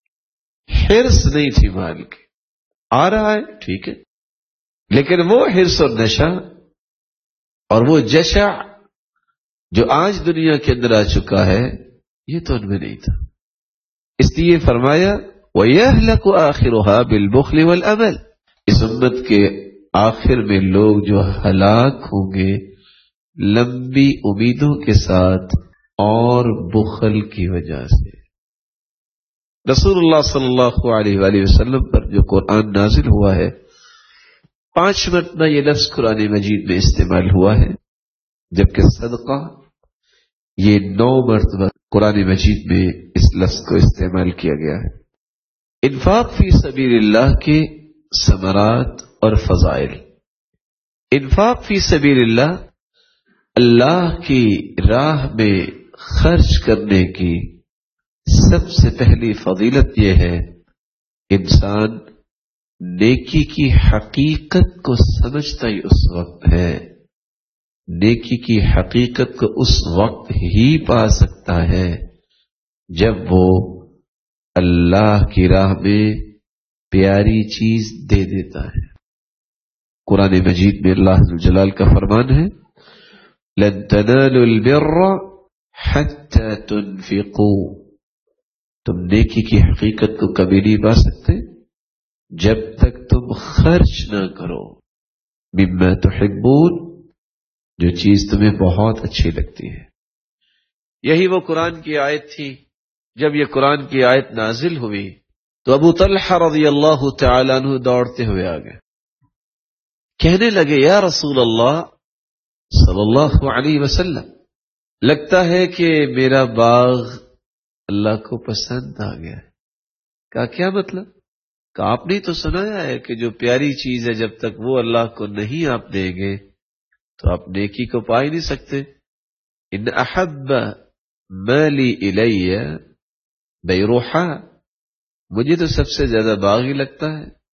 حرص نہیں تھی مال کی. آ رہا ہے ٹھیک ہے، لیکن وہ حرص اور نشہ اور وہ جشع جو آج دنیا کے اندر آ چکا ہے یہ تو ان میں نہیں تھا. اس لیے فرمایا وَيَهْلَكُ آخِرُهَا بِالْبُخْلِ وَالْأَمَلِ. اس امت کے آخر میں لوگ جو ہلاک ہوں گے لمبی امیدوں کے ساتھ اور بخل کی وجہ سے. رسول اللہ صلی اللہ علیہ وآلہ وسلم پر جو قرآن نازل ہوا ہے 5 مرتبہ یہ لفظ قرآن مجید میں استعمال ہوا ہے، جبکہ صدقہ یہ 9 مرتبہ قرآن مجید میں اس لفظ کو استعمال کیا گیا ہے. انفاق فی سبیل اللہ کے ثمرات اور فضائل. انفاق فی سبیل اللہ، اللہ کی راہ میں خرچ کرنے کی سب سے پہلی فضیلت یہ ہے انسان نیکی کی حقیقت کو سمجھتا ہی اس وقت ہے. نیکی کی حقیقت کو اس وقت ہی پا سکتا ہے جب وہ اللہ کی راہ میں پیاری چیز دے دیتا ہے. قرآن مجید میں اللہ عز و جلال کا فرمان ہے لن تنالوا البر حتى تنفقوا. تم نیکی کی حقیقت کو کبھی نہیں پا سکتے جب تک تم خرچ نہ کرو مما تحبون، جو چیز تمہیں بہت اچھی لگتی ہے. یہی وہ قرآن کی آیت تھی. جب یہ قرآن کی آیت نازل ہوئی تو ابو طلحہ رضی اللہ تعالیٰ عنہ دوڑتے ہوئے آ گئے، کہنے لگے یا رسول اللہ صلی اللہ علیہ وسلم، لگتا ہے کہ میرا باغ اللہ کو پسند آ گیا ہے. کہا کیا مطلب؟ کہا آپ نے تو سنایا ہے کہ جو پیاری چیز ہے جب تک وہ اللہ کو نہیں آپ دیں گے تو آپ نیکی کو پا ہی نہیں سکتے. ان احب مالی الی بیروحا، مجھے تو سب سے زیادہ باغ ہی لگتا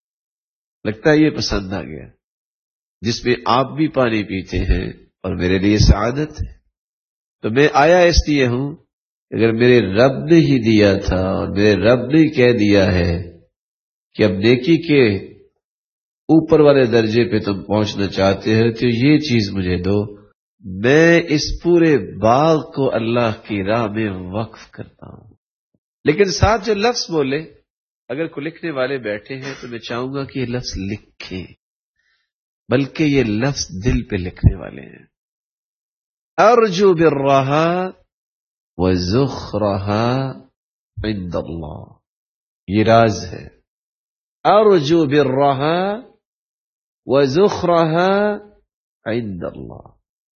ہے یہ پسند آ گیا جس میں آپ بھی پانی پیتے ہیں اور میرے لیے سعادت ہے. تو میں آیا اس لیے ہوں اگر میرے رب نے ہی دیا تھا اور میرے رب نے کہہ دیا ہے کہ اب نیکی کے اوپر والے درجے پہ تم پہنچنا چاہتے ہیں تو یہ چیز مجھے دو، میں اس پورے باغ کو اللہ کی راہ میں وقف کرتا ہوں. لیکن ساتھ جو لفظ بولے، اگر کوئی لکھنے والے بیٹھے ہیں تو میں چاہوں گا کہ یہ لفظ لکھیں، بلکہ یہ لفظ دل پہ لکھنے والے ہیں. ارجو برہا وزخرہا عند اللہ، یہ راز ہے. ارجو برہا وزخرہا عند اللہ.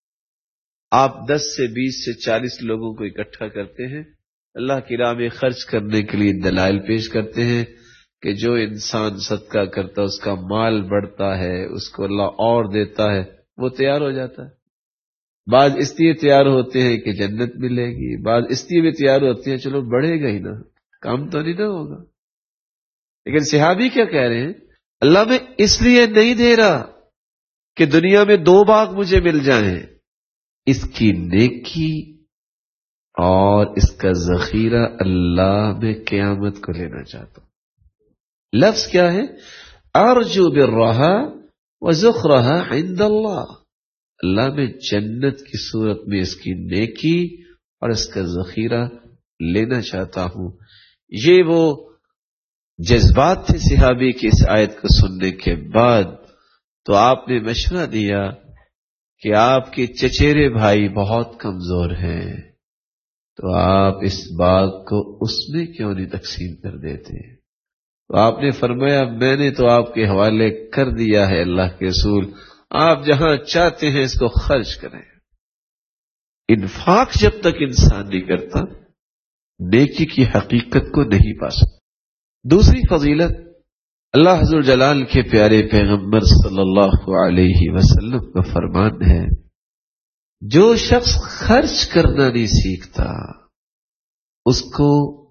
آپ 10 سے 20 سے 40 لوگوں کو اکٹھا کرتے ہیں، اللہ کی راہ میں خرچ کرنے کے لیے دلائل پیش کرتے ہیں کہ جو انسان صدقہ کرتا ہے اس کا مال بڑھتا ہے، اس کو اللہ اور دیتا ہے، وہ تیار ہو جاتا ہے. بعض اس لیے تیار ہوتے ہیں کہ جنت ملے گی، بعض اس لیے بھی تیار ہوتے ہیں چلو بڑھے گا ہی نا، کام تو نہیں نہ ہوگا. لیکن صحابی کیا کہہ رہے ہیں؟ اللہ میں اس لیے نہیں دے رہا کہ دنیا میں 2 باغ مجھے مل جائیں، اس کی نیکی اور اس کا ذخیرہ اللہ میں قیامت کو لینا چاہتا ہوں. لفظ کیا ہے؟ ارجو برہا وزخرہا عند اللہ. اللہ میں جنت کی صورت میں اس کی نیکی اور اس کا ذخیرہ لینا چاہتا ہوں. یہ وہ جذبات تھے صحابی کی اس آیت کو سننے کے بعد. تو آپ نے مشورہ دیا کہ آپ کے چچیرے بھائی بہت کمزور ہیں، تو آپ اس باغ کو اس میں کیوں نہیں تقسیم کر دیتے؟ تو آپ نے فرمایا میں نے تو آپ کے حوالے کر دیا ہے اللہ کے رسول، آپ جہاں چاہتے ہیں اس کو خرچ کریں. انفاق جب تک انسان نہیں کرتا نیکی کی حقیقت کو نہیں پا سکتا. دوسری فضیلت اللہ حضور جلال کے پیارے پیغمبر صلی اللہ علیہ وسلم کا فرمان ہے، جو شخص خرچ کرنا نہیں سیکھتا اس کو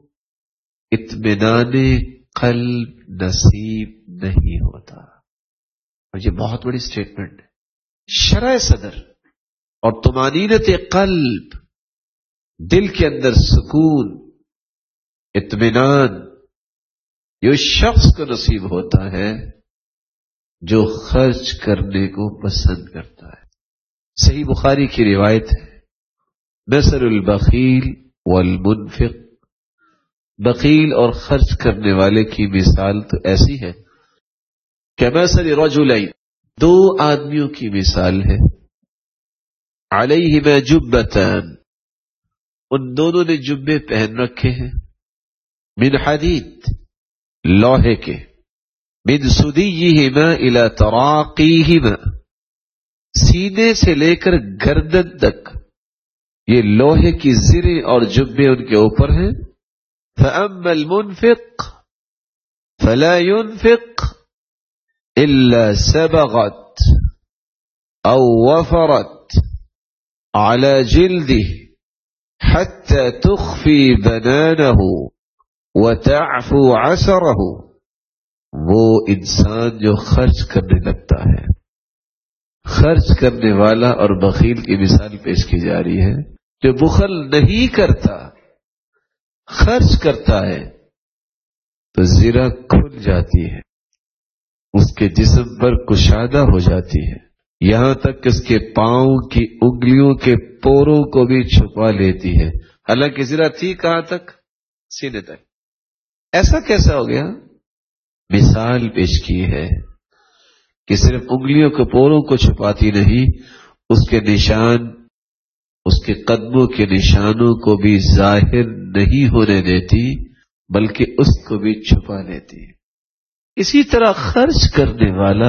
اطمینان قلب نصیب نہیں ہوتا. اور یہ بہت بڑی سٹیٹمنٹ ہے. شرح صدر اور طمانینت قلب، دل کے اندر سکون، اطمینان، یہ شخص کو نصیب ہوتا ہے جو خرچ کرنے کو پسند کرتا ہے. صحیح بخاری کی روایت ہے، مثل البخیل والمنفق، بخیل اور خرچ کرنے والے کی مثال تو ایسی ہے کہ مثل رجلین، 2 آدمیوں کی مثال ہے، علیہما جبتان، ان دونوں نے جبے پہن رکھے ہیں، من حدید، لوہے کے، من سدیہما الی تراقیہما، سینے سے لے کر گردن تک یہ لوہے کی زریں اور جبے ان کے اوپر ہیں. فأما المنفق فلا ينفق إلا سبغت أو وفرت على جلده حتى تخفي بنانه وتعفو عسره. وہ انسان جو خرچ کرنے لگتا ہے، خرچ کرنے والا اور بخیل کی مثال پیش کی جا رہی ہے. جو بخل نہیں کرتا، خرچ کرتا ہے تو زرہ کھل جاتی ہے، اس کے جسم پر کشادہ ہو جاتی ہے، یہاں تک کہ اس کے پاؤں کی انگلیوں کے پوروں کو بھی چھپا لیتی ہے. حالانکہ زرہ تھی کہاں تک؟ سینے تک. ایسا کیسا ہو گیا؟ مثال پیش کی ہے کہ صرف انگلیوں کے پوروں کو چھپاتی نہیں، اس کے نشان، اس کے قدموں کے نشانوں کو بھی ظاہر نہیں ہونے دیتی، بلکہ اس کو بھی چھپا لیتی. اسی طرح خرچ کرنے والا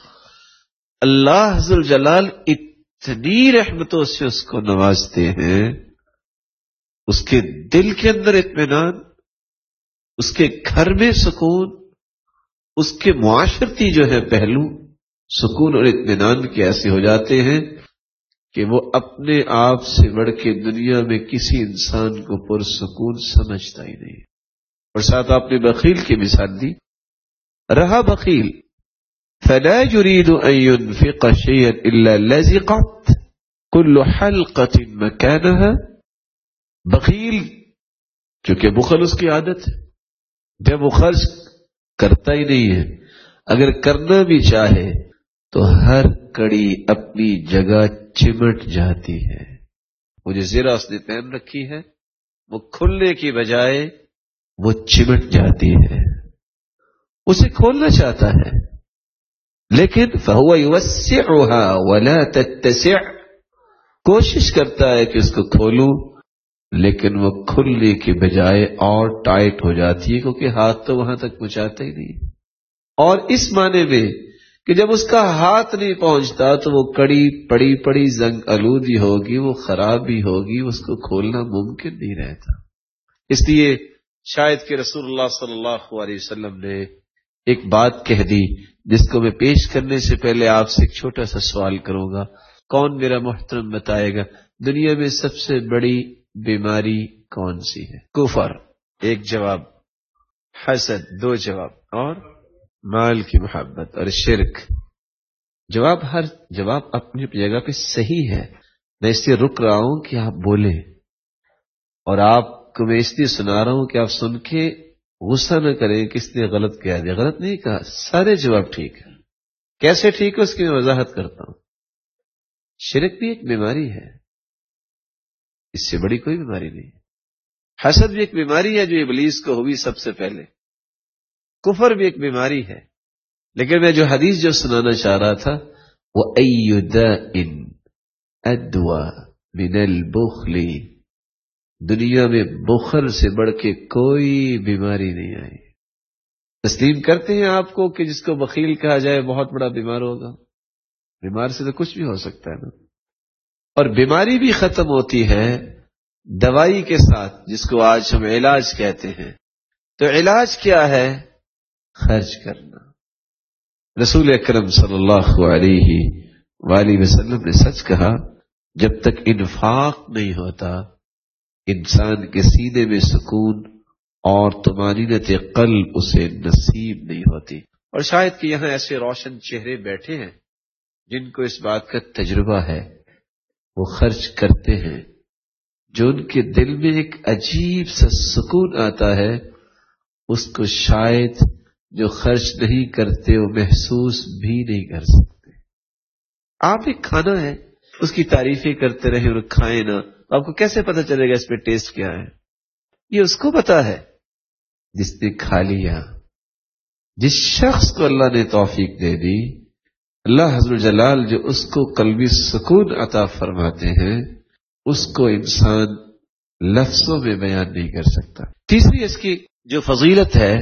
اللہ ذو الجلال اتنی رحمتوں سے اس کو نوازتے ہیں، اس کے دل کے اندر اطمینان، اس کے گھر میں سکون، اس کے معاشرتی جو ہے پہلو سکون اور اطمینان کے ایسے ہو جاتے ہیں کہ وہ اپنے آپ سے بڑھ کے دنیا میں کسی انسان کو پرسکون سمجھتا ہی نہیں. اور ساتھ آپ نے بخیل کی مثال دی. رہا بخیل، فلا يريد ان ينفق شيئا الا لزقت كل حلقة مكانها. بخیل چونکہ بخل اس کی عادت ہے، جب وہ خرچ کرتا ہی نہیں ہے، اگر کرنا بھی چاہے تو ہر کڑی اپنی جگہ چمٹ جاتی ہے. وہ جو زرہ اس نے پہن رکھی ہے وہ کھلنے کی بجائے وہ چمٹ جاتی ہے. اسے کھولنا چاہتا ہے لیکن فَهُوَ يُوَسِّعُهَا وَلَا تَتَّسِعْ، کوشش کرتا ہے کہ اس کو کھولوں لیکن وہ کھلنے کی بجائے اور ٹائٹ ہو جاتی ہے کیونکہ ہاتھ تو وہاں تک پہنچاتا ہی نہیں. اور اس معنی میں کہ جب اس کا ہاتھ نہیں پہنچتا تو وہ کڑی پڑی پڑی زنگ آلودی ہوگی، وہ خراب بھی ہوگی، اس کو کھولنا ممکن نہیں رہتا. اس لیے شاید کہ رسول اللہ صلی اللہ علیہ وسلم نے ایک بات کہہ دی جس کو میں پیش کرنے سے پہلے آپ سے ایک چھوٹا سا سوال کروں گا. کون میرا محترم بتائے گا دنیا میں سب سے بڑی بیماری کون سی ہے؟ کفر ایک جواب، حسد دو جواب، اور مال کی محبت اور شرک. ہر جواب اپنی اپنی جگہ پہ صحیح ہے. میں اس لیے رک رہا ہوں کہ آپ بولیں، اور آپ کو میں اس لیے سنا رہا ہوں کہ آپ سن کے غصہ نہ کریں کس نے غلط کہہ دیا. غلط نہیں کہا، سارے جواب ٹھیک ہے. کیسے ٹھیک ہے اس کی میں وضاحت کرتا ہوں. شرک بھی ایک بیماری ہے، اس سے بڑی کوئی بیماری نہیں. حسد بھی ایک بیماری ہے جو ابلیس کو ہوئی سب سے پہلے. کفر بھی ایک بیماری ہے. لیکن میں جو حدیث جو سنانا چاہ رہا تھا وہ أَيُّ دَاءٍ أَدْوَى مِنَ الْبُخْلِ، دنیا میں بخل سے بڑھ کے کوئی بیماری نہیں آئی. تسلیم کرتے ہیں آپ کو کہ جس کو بخیل کہا جائے بہت بڑا بیمار ہوگا؟ بیمار سے تو کچھ بھی ہو سکتا ہے نا. اور بیماری بھی ختم ہوتی ہے دوائی کے ساتھ، جس کو آج ہم علاج کہتے ہیں. تو علاج کیا ہے؟ خرچ کرنا. رسول اکرم صلی اللہ علیہ وآلہ وسلم نے سچ کہا، جب تک انفاق نہیں ہوتا انسان کے سینے میں سکون اور طمانینت قلب اسے نصیب نہیں ہوتی. اور شاید کہ یہاں ایسے روشن چہرے بیٹھے ہیں جن کو اس بات کا تجربہ ہے، وہ خرچ کرتے ہیں. جو ان کے دل میں ایک عجیب سا سکون آتا ہے اس کو شاید جو خرچ نہیں کرتے وہ محسوس بھی نہیں کر سکتے. آپ ایک کھانا ہے اس کی تعریفیں کرتے رہیں اور کھائیں نہ، آپ کو کیسے پتہ چلے گا اس پہ ٹیسٹ کیا ہے؟ یہ اس کو پتا ہے جس نے کھا لیا. جس شخص کو اللہ نے توفیق دے دی، اللہ حضر جلال جو اس کو قلبی سکون عطا فرماتے ہیں، اس کو انسان لفظوں میں بیان نہیں کر سکتا. تیسری اس کی جو فضیلت ہے،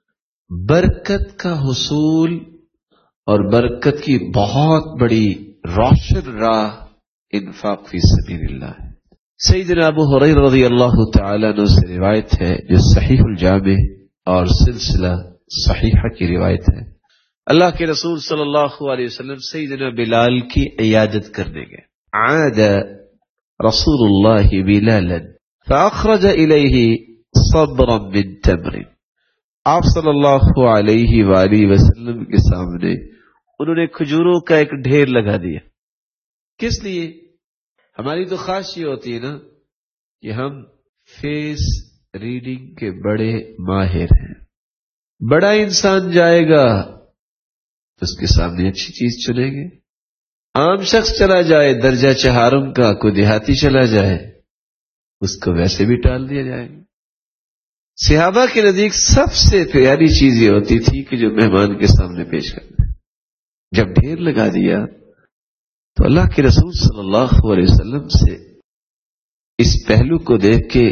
برکت کا حصول اور برکت کی بہت بڑی روشن راہ انفاق فی سبیل اللہ ہے. سیدنا ابو ہریرہ رضی اللہ تعالیٰ عنہ سے روایت ہے جو صحیح الجامع اور سلسلہ صحیحہ کی روایت ہے. اللہ کے رسول صلی اللہ علیہ وسلم سیدنا بلال کی عیادت کرنے گئے. عاد رسول اللہ بلالا فاخرج الیہ صبرا من تمر. آپ صلی اللہ علیہ وآلہ وسلم کے سامنے انہوں نے کھجوروں کا ایک ڈھیر لگا دیا. کس لیے؟ ہماری تو خواہش یہ ہوتی ہے نا کہ ہم فیس ریڈنگ کے بڑے ماہر ہیں. بڑا انسان جائے گا تو اس کے سامنے اچھی چیز چنیں گے. عام شخص چلا جائے درجہ چہارم کا، کوئی دیہاتی چلا جائے اس کو ویسے بھی ٹال دیا جائے گا. صحابہ کے نزدیک سب سے پیاری چیز یہ ہوتی تھی کہ جو مہمان کے سامنے پیش کرنا. جب ڈھیر لگا دیا تو اللہ کے رسول صلی اللہ علیہ وسلم سے اس پہلو کو دیکھ کے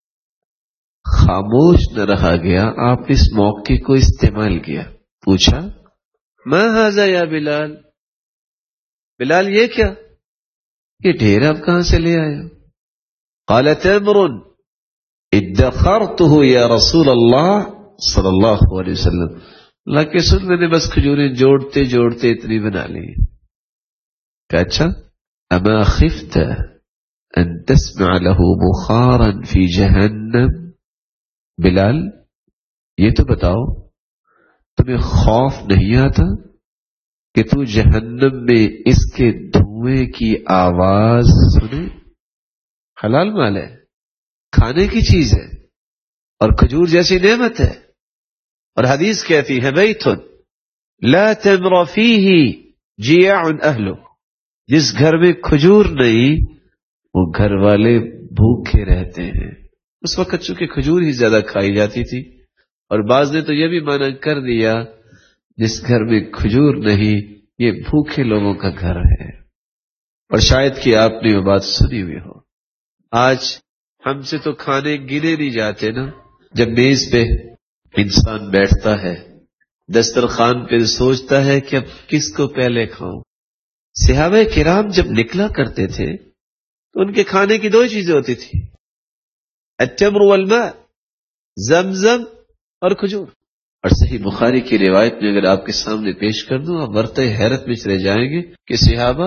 خاموش نہ رہا گیا. آپ نے اس موقع کو استعمال کیا. پوچھا ما ھذا یا بلال، بلال یہ کیا، یہ ڈھیر آپ کہاں سے لے آئے؟ قال تمر ادخرته یا رسول اللہ صلی اللہ علیہ وسلم. اللہ کے رسول میں نے بس کھجوریں جوڑتے جوڑتے اتنی بنا لی. کہ اچھا اما خفت ان تسمع له بخارا فی جہنم. بلال یہ تو بتاؤ تمہیں خوف نہیں آتا کہ تو جہنم میں اس کے دھوئیں کی آواز سنے؟ حلال مال ہے، کھانے کی چیز ہے اور کھجور جیسی نعمت ہے. اور حدیث کہتی ہے بیت لا تمر فیہ जियाउन अहलु, जिस घर में खजूर नहीं वो घर वाले भूखे रहते हैं। उस वक्त चूंकि खजूर ही ज्यादा खाई जाती थी, और बाज ने तो यह भी माना कर दिया जिस घर में खजूर नहीं ये भूखे लोगों का घर है। और शायद कि आपने वो बात सुनी हुई हो, आज हमसे तो खाने गिने नहीं जाते ना। जब मेज पे इंसान बैठता है, दस्तरखान पे सोचता है कि अब किसको पहले खाऊं। सहाबा किराम जब निकला करते थे तो उनके खाने की दो चीजें होती थी, अत्तम्र वल मा, जमजम और खजूर। और सही बुखारी की रिवायत में अगर आपके सामने पेश कर दूं, आप मरते हैरत में चले जाएंगे कि सहाबा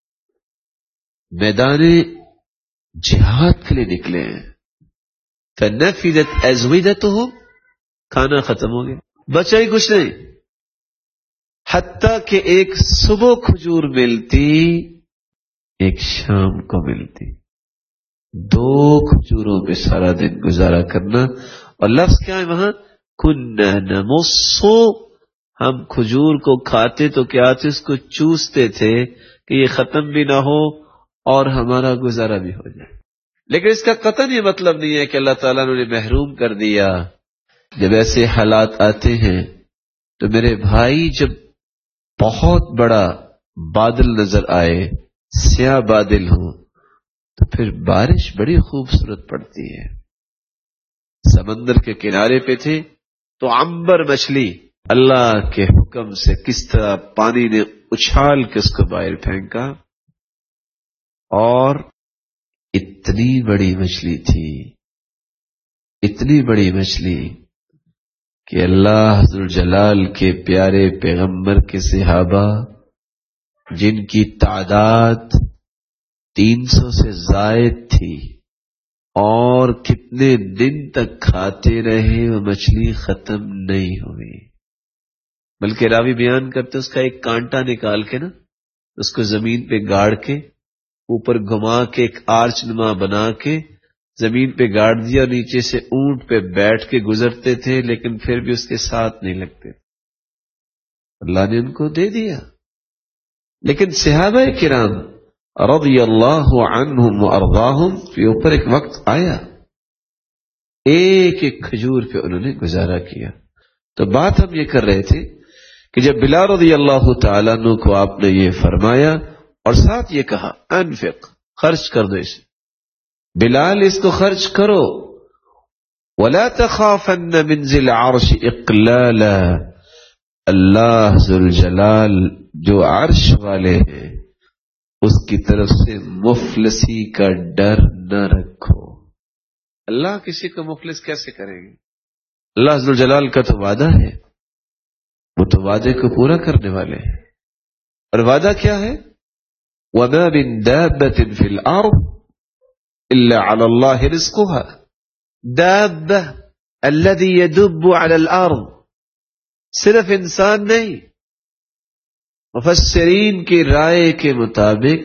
मैदाने जिहाद के लिए निकले हैं, फनफिदत अज़विदतुहुम, खाना खत्म हो गया, बचा ही कुछ नहीं। हत्ता कि एक सुबह खजूर मिलती, एक शाम को मिलती, 2 खजूरों पे सारा दिन गुजारा करना। और लफ्ज क्या है वहां, कुन्ना नमुस्सु, हम खजूर को खाते तो क्या थे, उसको चूसते थे कि ये खत्म भी ना हो और हमारा गुजारा भी हो जाए। लेकिन इसका कतई ये मतलब नहीं है कि अल्लाह ताला ने महरूम कर दिया। जब ऐसे हालात आते हैं तो मेरे भाई, जब बहुत बड़ा बादल नजर आए, स्याह बादल हो, तो फिर बारिश बड़ी खूबसूरत पड़ती है। समंदर के किनारे पे थे तो अंबर मछली अल्लाह के हुक्म से किस तरह पानी ने उछाल के उसको बाहर फेंका, और इतनी बड़ी मछली थी, इतनी बड़ी मछली कि अल्लाह जुल जलाल के प्यारे पैगंबर के सहाबा, जिनकी तादाद 300 से जायद थी, और कितने दिन तक खाते रहे, वो मछली खत्म नहीं हुई। बल्कि रावी बयान करते उसका एक कांटा निकाल के ना, उसको जमीन पे गाड़ के ऊपर घुमा के एक आर्च नुमा बना के जमीन पे गाड़ दिया, नीचे से ऊंट पे बैठ के गुजरते थे, लेकिन फिर भी उसके साथ नहीं लगते। अल्लाह ने उनको दे दिया। लेकिन सहाबा किराम रज़ियल्लाहु अन्हुम व अर्ज़ाहुम के ऊपर एक वक्त आया, एक एक खजूर पे उन्होंने गुजारा किया। तो बात हम ये कर रहे थे कि जब बिलाल रज़ियल्लाहु तआला अन्हु को आपने ये फरमाया और साथ ये कहा, अनफिक, खर्च कर दो इसे, बिलाल इसको खर्च करो, वला तखाफन्न मिन ज़िल अर्श इक़लाला, अल्लाह जुल जलाल जो अर्श वाले हैं उसकी तरफ से मुफलसी का डर न रखो। अल्लाह किसी को मुफलिस कैसे करेंगे? अल्लाह जुल जलाल का तो वादा है, वो तो वादे को पूरा करने वाले हैं। और वादा क्या है? वमा मिन दाब्बतिन फिल अर्द इल्ला अला अल्लाह रिज़्क़ुहा, दाब्बा अल्लज़ी यदुब्बु अला अल अर्द, सिर्फ इंसान नहीं, मुफस्सिरीन की राय के मुताबिक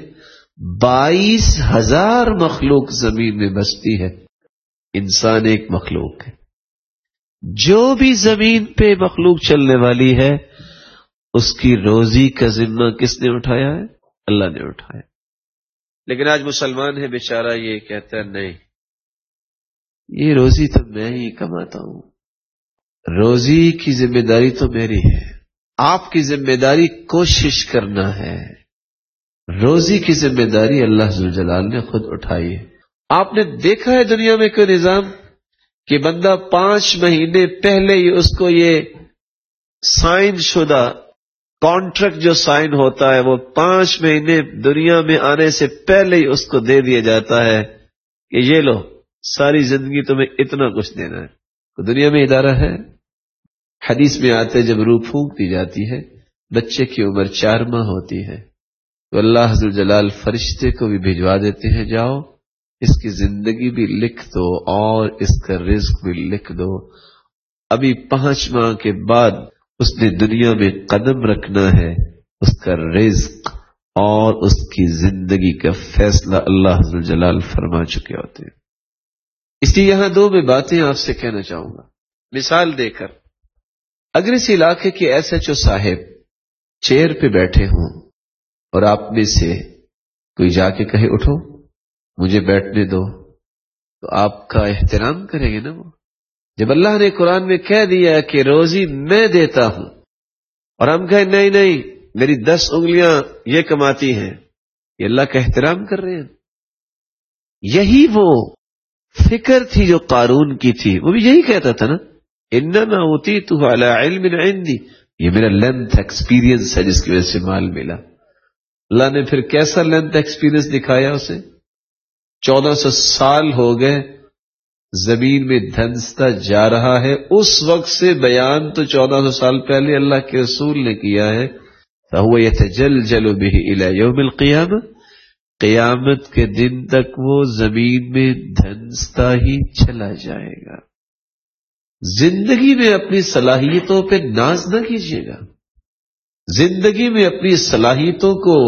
22,000 मखलूक जमीन में बसती है, इंसान एक मखलूक है। जो भी जमीन पे मखलूक चलने वाली है उसकी रोजी का जिम्मा किसने उठाया है? अल्लाह ने उठाया। लेकिन आज मुसलमान है बेचारा, ये कहता है नहीं, ये रोजी तो मैं ही कमाता हूं, रोजी की जिम्मेदारी तो मेरी है, आपकी जिम्मेदारी कोशिश करना है, रोजी की जिम्मेदारी अल्लाह जुल जलाल ने खुद उठाई है। आपने देखा है दुनिया में कोई निजाम कि बंदा 5 महीने पहले ही उसको ये साइन शुदा कॉन्ट्रैक्ट जो साइन होता है वो 5 महीने दुनिया में आने से पहले ही उसको दे दिया जाता है कि ये लो, सारी जिंदगी तुम्हें इतना कुछ देना है। तो दुनिया में इदारा है, हदीस में आते जब रूह फूंक दी जाती है, बच्चे की उम्र 4 माह होती है, तो अल्लाह जुल जलाल फरिश्ते को भी भिजवा देते हैं, जाओ इसकी जिंदगी भी लिख दो और इसका रिज्क भी लिख दो। अभी 5 माह के बाद उसने दुनिया में कदम रखना है, उसका रिज्क और उसकी जिंदगी का फैसला अल्लाह जुल जलाल फरमा चुके होते हैं। इसलिए यहां 2 मैं बातें आपसे कहना चाहूंगा मिसाल देकर। अगर इस इलाके के एसएचओ साहिब चेयर पे बैठे हों اور آپ میں سے کوئی جا کے کہے اٹھو مجھے بیٹھنے دو، تو آپ کا احترام کریں گے نا وہ؟ جب اللہ نے قرآن میں کہہ دیا کہ روزی میں دیتا ہوں اور ہم کہیں نہیں نہیں میری 10 انگلیاں یہ کماتی ہیں، یہ اللہ کا احترام کر رہے ہیں۔ یہی وہ فکر تھی جو قارون کی تھی، وہ بھی یہی کہتا تھا نا، انما اوتیتہ علی علم عندی، یہ میرا لینتھ ایکسپیرینس ہے جس کی وجہ سے مال ملا۔ اللہ نے پھر کیسا لینتھ ایکسپیرینس دکھایا اسے؟ 1400 سال ہو گئے زمین میں دھنستا جا رہا ہے، اس وقت سے بیان تو 1400 سال پہلے اللہ کے رسول نے کیا ہے، فَهُوَ يَتَجَلْجَلُ بِهِ إِلَى يَوْمِ الْقِيَامَةِ، قیامت کے دن تک وہ زمین میں دھنستا ہی چلا جائے گا۔ زندگی میں اپنی صلاحیتوں پہ ناز نہ کیجیے گا، زندگی میں اپنی صلاحیتوں کو،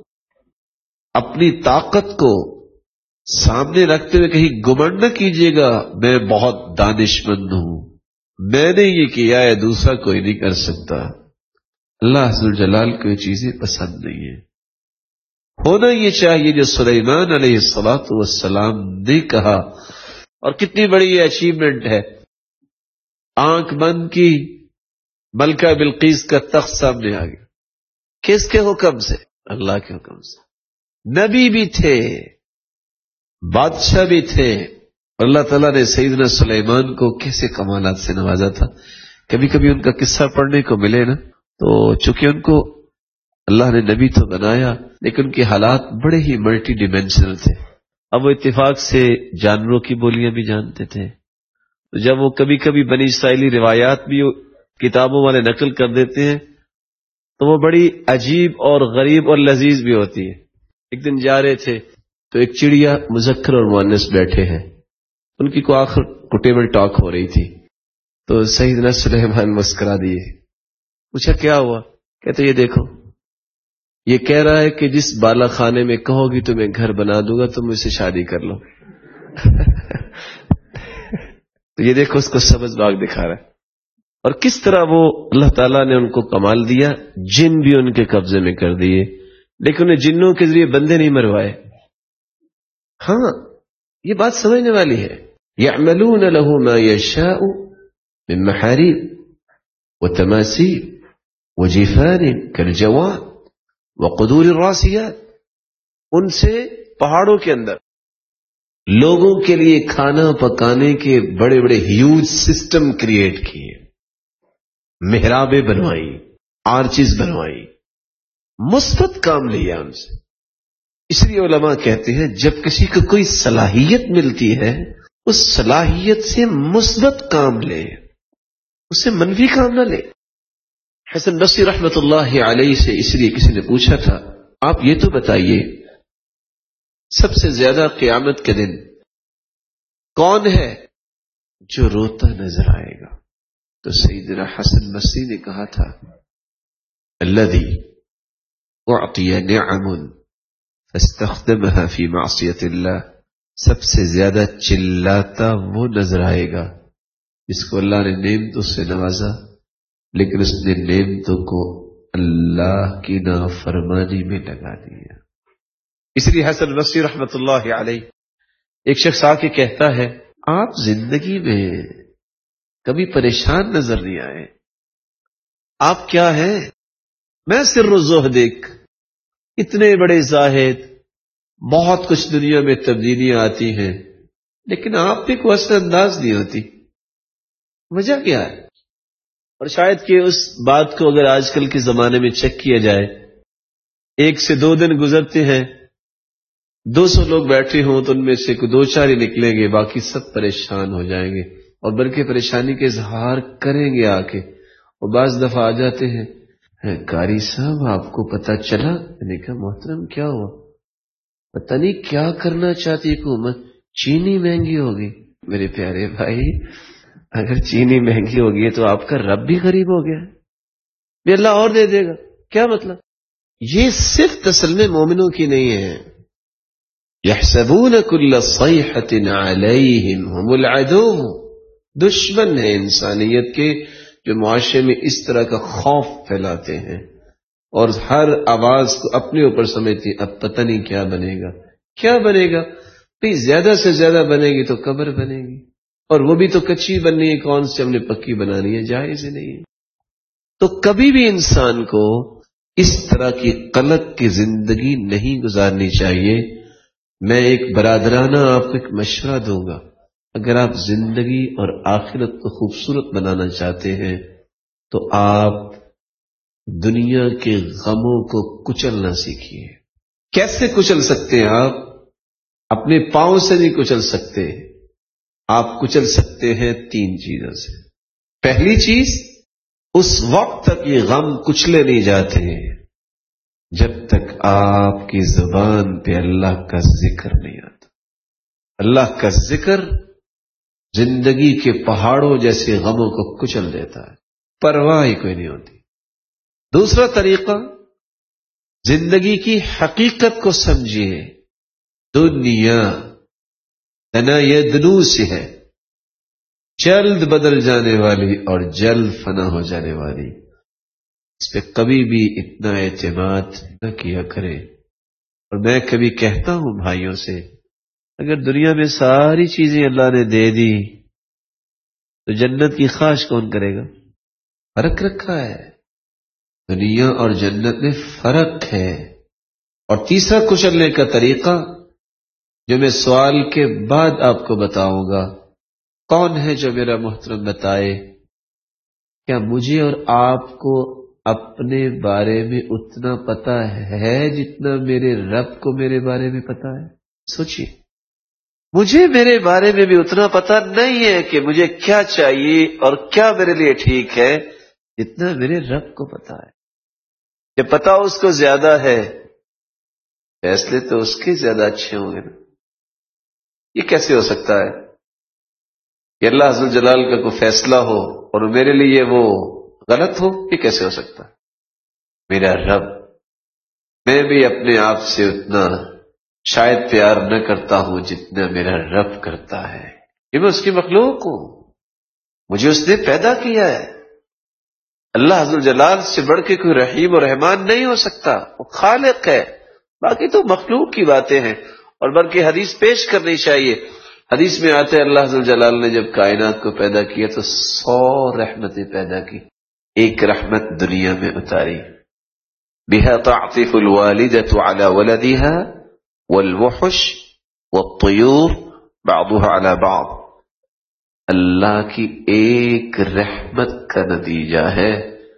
اپنی طاقت کو سامنے رکھتے ہوئے کہیں گمنڈ نہ کیجیے گا میں بہت دانش مند ہوں، میں نے یہ کیا ہے دوسرا کوئی نہیں کر سکتا۔ اللہ ذو الجلال کو یہ چیزیں پسند نہیں ہیں۔ ہونا یہ چاہیے جو سلیمان علیہ السلام نے کہا، اور کتنی بڑی یہ اچیومنٹ ہے، آنکھ بند کی ملکہ بلقیس کا تخت سامنے آ گیا، کس کے حکم سے؟ اللہ کے حکم سے۔ نبی بھی تھے، بادشاہ بھی تھے، اور اللہ تعالیٰ نے سیدنا سلیمان کو کیسے کمالات سے نوازا تھا۔ کبھی کبھی ان کا قصہ پڑھنے کو ملے نا، تو چونکہ ان کو اللہ نے نبی تو بنایا لیکن ان کے حالات بڑے ہی ملٹی ڈیمینشنل تھے۔ اب وہ اتفاق سے جانوروں کی بولیاں بھی جانتے تھے، تو جب وہ کبھی کبھی بنی اسرائیلی روایات بھی کتابوں والے نقل کر دیتے ہیں تو وہ بڑی عجیب اور غریب اور لذیذ بھی ہوتی ہے۔ ایک دن جا رہے تھے تو ایک چڑیا مذکر اور مؤنث بیٹھے ہیں، ان کی کو آخر ٹیبل ٹاک ہو رہی تھی، تو سیدنا سلیمان مسکرا دیے، پوچھا کیا ہوا؟ کہتے یہ دیکھو، یہ کہہ رہا ہے کہ جس بالا خانے میں کہو گی تو میں گھر بنا دوں گا، تم مجھ سے شادی کر لو۔ تو یہ دیکھو اس کو سبز باغ دکھا رہا ہے، اور کس طرح وہ اللہ تعالیٰ نے ان کو کمال دیا، جن بھی ان کے قبضے میں کر دیے، لیکن انہیں جنوں کے ذریعے بندے نہیں مروائے۔ ہاں یہ بات سمجھنے والی ہے۔ يَعْمَلُونَ لَهُ مَا يَشَاءُ مِن مَحَارِيبَ وَتَمَاثِيلَ وَجِفَانٍ كَالْجَوَابِ وَقُدُورِ الرَّاسِيَاتِ، ان سے پہاڑوں کے اندر لوگوں کے لیے کھانا پکانے کے بڑے بڑے ہیوج سسٹم کریٹ کیے، محرابیں بنوائی، آرچز بنوائی، مثبت کام لیا ان سے۔ اس لیے علماء کہتے ہیں جب کسی کو کوئی صلاحیت ملتی ہے اس صلاحیت سے مثبت کام لے، اس سے منفی کام نہ لے۔ حسن بصری رحمت اللہ علیہ سے اس لیے کسی نے پوچھا تھا آپ یہ تو بتائیے سب سے زیادہ قیامت کے دن کون ہے جو روتا نظر آئے گا؟ تو سیدنا حسن بصری نے کہا تھا الذی اعطی نعم فاستخدمها فی معصیت اللہ، سب سے زیادہ چلاتا وہ نظر آئے گا جس کو اللہ نے نعمتوں سے نوازا لیکن اس نے نعمتوں کو اللہ کی نافرمانی میں لگا دیا۔ اس لیے حسن بصری رحمت اللہ علیہ ایک شخص آ کے کہتا ہے آپ زندگی میں کبھی پریشان نظر نہیں آئے، آپ کیا ہیں؟ میں سر الزہد، اتنے بڑے زاہد، بہت کچھ دنیا میں تبدیلیاں آتی ہیں لیکن آپ پہ کوئی اثر انداز نہیں ہوتی، وجہ کیا ہے؟ اور شاید کہ اس بات کو اگر آج کل کے زمانے میں چیک کیا جائے، 1 سے 2 دن گزرتے ہیں 200 لوگ بیٹھے ہوں تو ان میں سے 2-4 ہی نکلیں گے، باقی سب پریشان ہو جائیں گے اور بلکہ پریشانی کے اظہار کریں گے آ کے، اور بعض دفعہ آ جاتے ہیں قاری صاحب آپ کو پتہ چلا؟ میں نے کہا محترم کیا ہوا؟ پتہ نہیں کیا کرنا چاہتی حکومت، چینی مہنگی ہوگی۔ میرے پیارے بھائی اگر چینی مہنگی ہوگی تو آپ کا رب بھی غریب ہو گیا ہے، بھی اللہ اور دے دے گا، کیا مطلب؟ یہ صرف تسلی مومنوں کی نہیں ہے۔ یحسبون کل صیحۃ علیہم هم العدو، دشمن ہے انسانیت کے جو معاشرے میں اس طرح کا خوف پھیلاتے ہیں اور ہر آواز کو اپنے اوپر سمجھتی اب پتہ نہیں کیا بنے گا کیا بنے گا. بھئی زیادہ سے زیادہ بنے گی تو قبر بنے گی، اور وہ بھی تو کچی بننی ہے، کون سے ہم نے پکی بنانی ہے، جائز ہی نہیں ہے. تو کبھی بھی انسان کو اس طرح کی قلق کی زندگی نہیں گزارنی چاہیے. میں ایک برادرانہ آپ کو ایک مشورہ دوں گا، اگر آپ زندگی اور آخرت کو خوبصورت بنانا چاہتے ہیں تو آپ دنیا کے غموں کو کچلنا سیکھیے. کیسے کچل سکتے ہیں آپ؟ اپنے پاؤں سے نہیں کچل سکتے، آپ کچل سکتے ہیں 3 چیزوں سے. پہلی چیز، اس وقت تک یہ غم کچلے نہیں جاتے جب تک آپ کی زبان پہ اللہ کا ذکر نہیں آتا. اللہ کا ذکر زندگی کے پہاڑوں جیسے غموں کو کچل دیتا ہے، پرواہ ہی کوئی نہیں ہوتی. دوسرا طریقہ، زندگی کی حقیقت کو سمجھیے. دنیا دنا یدنو سے ہے، جلد بدل جانے والی اور جلد فنا ہو جانے والی. اس پہ کبھی بھی اتنا اعتماد نہ کیا کرے. اور میں کبھی کہتا ہوں بھائیوں سے، اگر دنیا میں ساری چیزیں اللہ نے دے دی تو جنت کی خواہش کون کرے گا؟ فرق رکھا ہے، دنیا اور جنت میں فرق ہے. اور تیسرا کچلنے کا طریقہ جو میں سوال کے بعد آپ کو بتاؤں گا، کون ہے جو میرا محترم بتائے کیا مجھے اور آپ کو اپنے بارے میں اتنا پتا ہے جتنا میرے رب کو میرے بارے میں پتا ہے؟ سوچیے، مجھے میرے بارے میں بھی اتنا پتا نہیں ہے کہ مجھے کیا چاہیے اور کیا میرے لیے ٹھیک ہے جتنا میرے رب کو پتا ہے. جب پتا اس کو زیادہ ہے، فیصلے تو اس کے زیادہ اچھے ہوں گے نا. یہ کیسے ہو سکتا ہے کہ اللہ عز و جلال کا کوئی فیصلہ ہو اور میرے لیے وہ غلط ہو؟ یہ کیسے ہو سکتا ہے؟ میرا رب، میں بھی اپنے آپ سے اتنا شاید پیار نہ کرتا ہوں جتنا میرا رب کرتا ہے. یہ میں اس کی مخلوق ہوں، مجھے اس نے پیدا کیا ہے. اللہ عز و جلال سے بڑھ کے کوئی رحیم و رحمان نہیں ہو سکتا، وہ خالق ہے. باقی تو مخلوق کی باتیں ہیں. اور بلکہ حدیث پیش کرنی چاہیے. حدیث میں آتے اللہ عز و جلال نے جب کائنات کو پیدا کیا تو 100 رحمتیں پیدا کی، ایک رحمت دنیا میں اتاری. بها تعطف الوالدة على ولدها والوحش والطيور بعضها على بعض. اللہ کی ایک رحمت کا نتیجہ ہے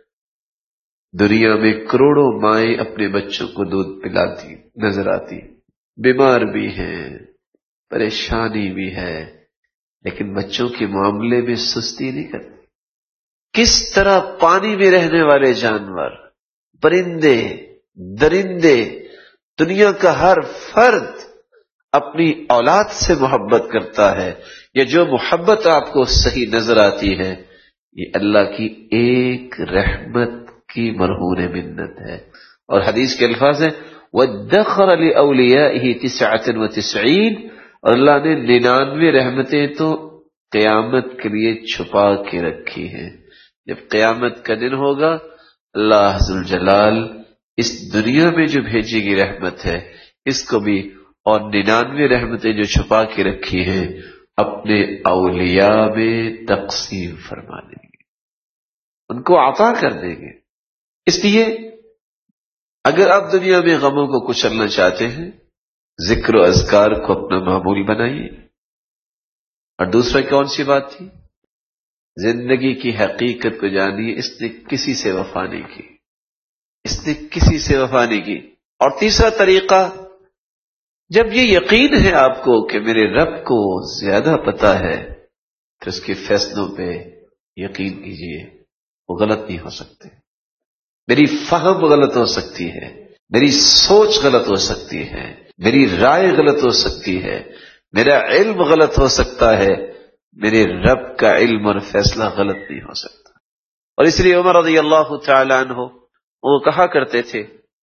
دنیا میں کروڑوں مائیں اپنے بچوں کو دودھ پلاتی نظر آتی، بیمار بھی ہیں، پریشانی بھی ہے، لیکن بچوں کے معاملے میں سستی نہیں کرتی. کس طرح پانی میں رہنے والے جانور، پرندے، درندے، دنیا کا ہر فرد اپنی اولاد سے محبت کرتا ہے. یہ جو محبت آپ کو صحیح نظر آتی ہے، یہ اللہ کی ایک رحمت کی مرہون منت ہے. اور حدیث کے الفاظ ہیں وَادَّخَرَ لِأَوْلِيَائِهِ 99، اور اللہ نے 99 رحمتیں تو قیامت کے لیے چھپا کے رکھی ہیں. جب قیامت کا دن ہوگا، اللہ عز و جلال اس دنیا میں جو بھیجی گئی رحمت ہے اس کو بھی، اور 99 رحمتیں جو چھپا کے رکھی ہیں اپنے اولیاء میں تقسیم فرما دیں گے، ان کو عطا کر دیں گے. اس لیے اگر آپ دنیا میں غموں کو کچلنا چاہتے ہیں، ذکر و اذکار کو اپنا معمول بنائیے. اور دوسرا کون سی بات تھی؟ زندگی کی حقیقت کو جانیے، اس نے کسی سے وفا نہیں کی، اس نے کسی سے وفا نہیں کی. اور تیسرا طریقہ، جب یہ یقین ہے آپ کو کہ میرے رب کو زیادہ پتا ہے، تو اس کے فیصلوں پہ یقین کیجیے، وہ غلط نہیں ہو سکتے. میری فہم غلط ہو سکتی ہے، میری سوچ غلط ہو سکتی ہے، میری رائے غلط ہو سکتی ہے، میرا علم غلط ہو سکتا ہے، میرے رب کا علم اور فیصلہ غلط نہیں ہو سکتا. اور اس لیے عمر رضی اللہ تعالی عنہ وہ کہا کرتے تھے،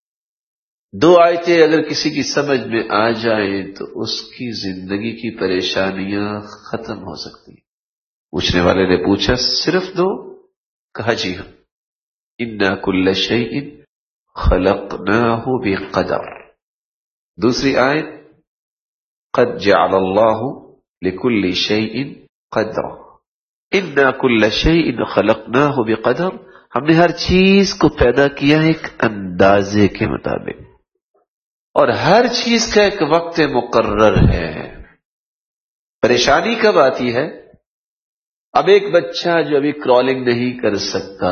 2 آیتیں اگر کسی کی سمجھ میں آ جائیں تو اس کی زندگی کی پریشانیاں ختم ہو سکتی ہیں. پوچھنے والے نے پوچھا صرف 2؟ کہا جی ہاں. اِنَّا كُلَّ شَيْءٍ خلقناه بقدر. دوسری آیت قد جعل اللہ لكل شيء قدرا انا كل شيء خلقناه بقدر. ہم نے ہر چیز کو پیدا کیا ایک اندازے کے مطابق، اور ہر چیز کا ایک وقت مقرر ہے. پریشانی کب آتی ہے؟ اب ایک بچہ جو ابھی کرالنگ نہیں کر سکتا،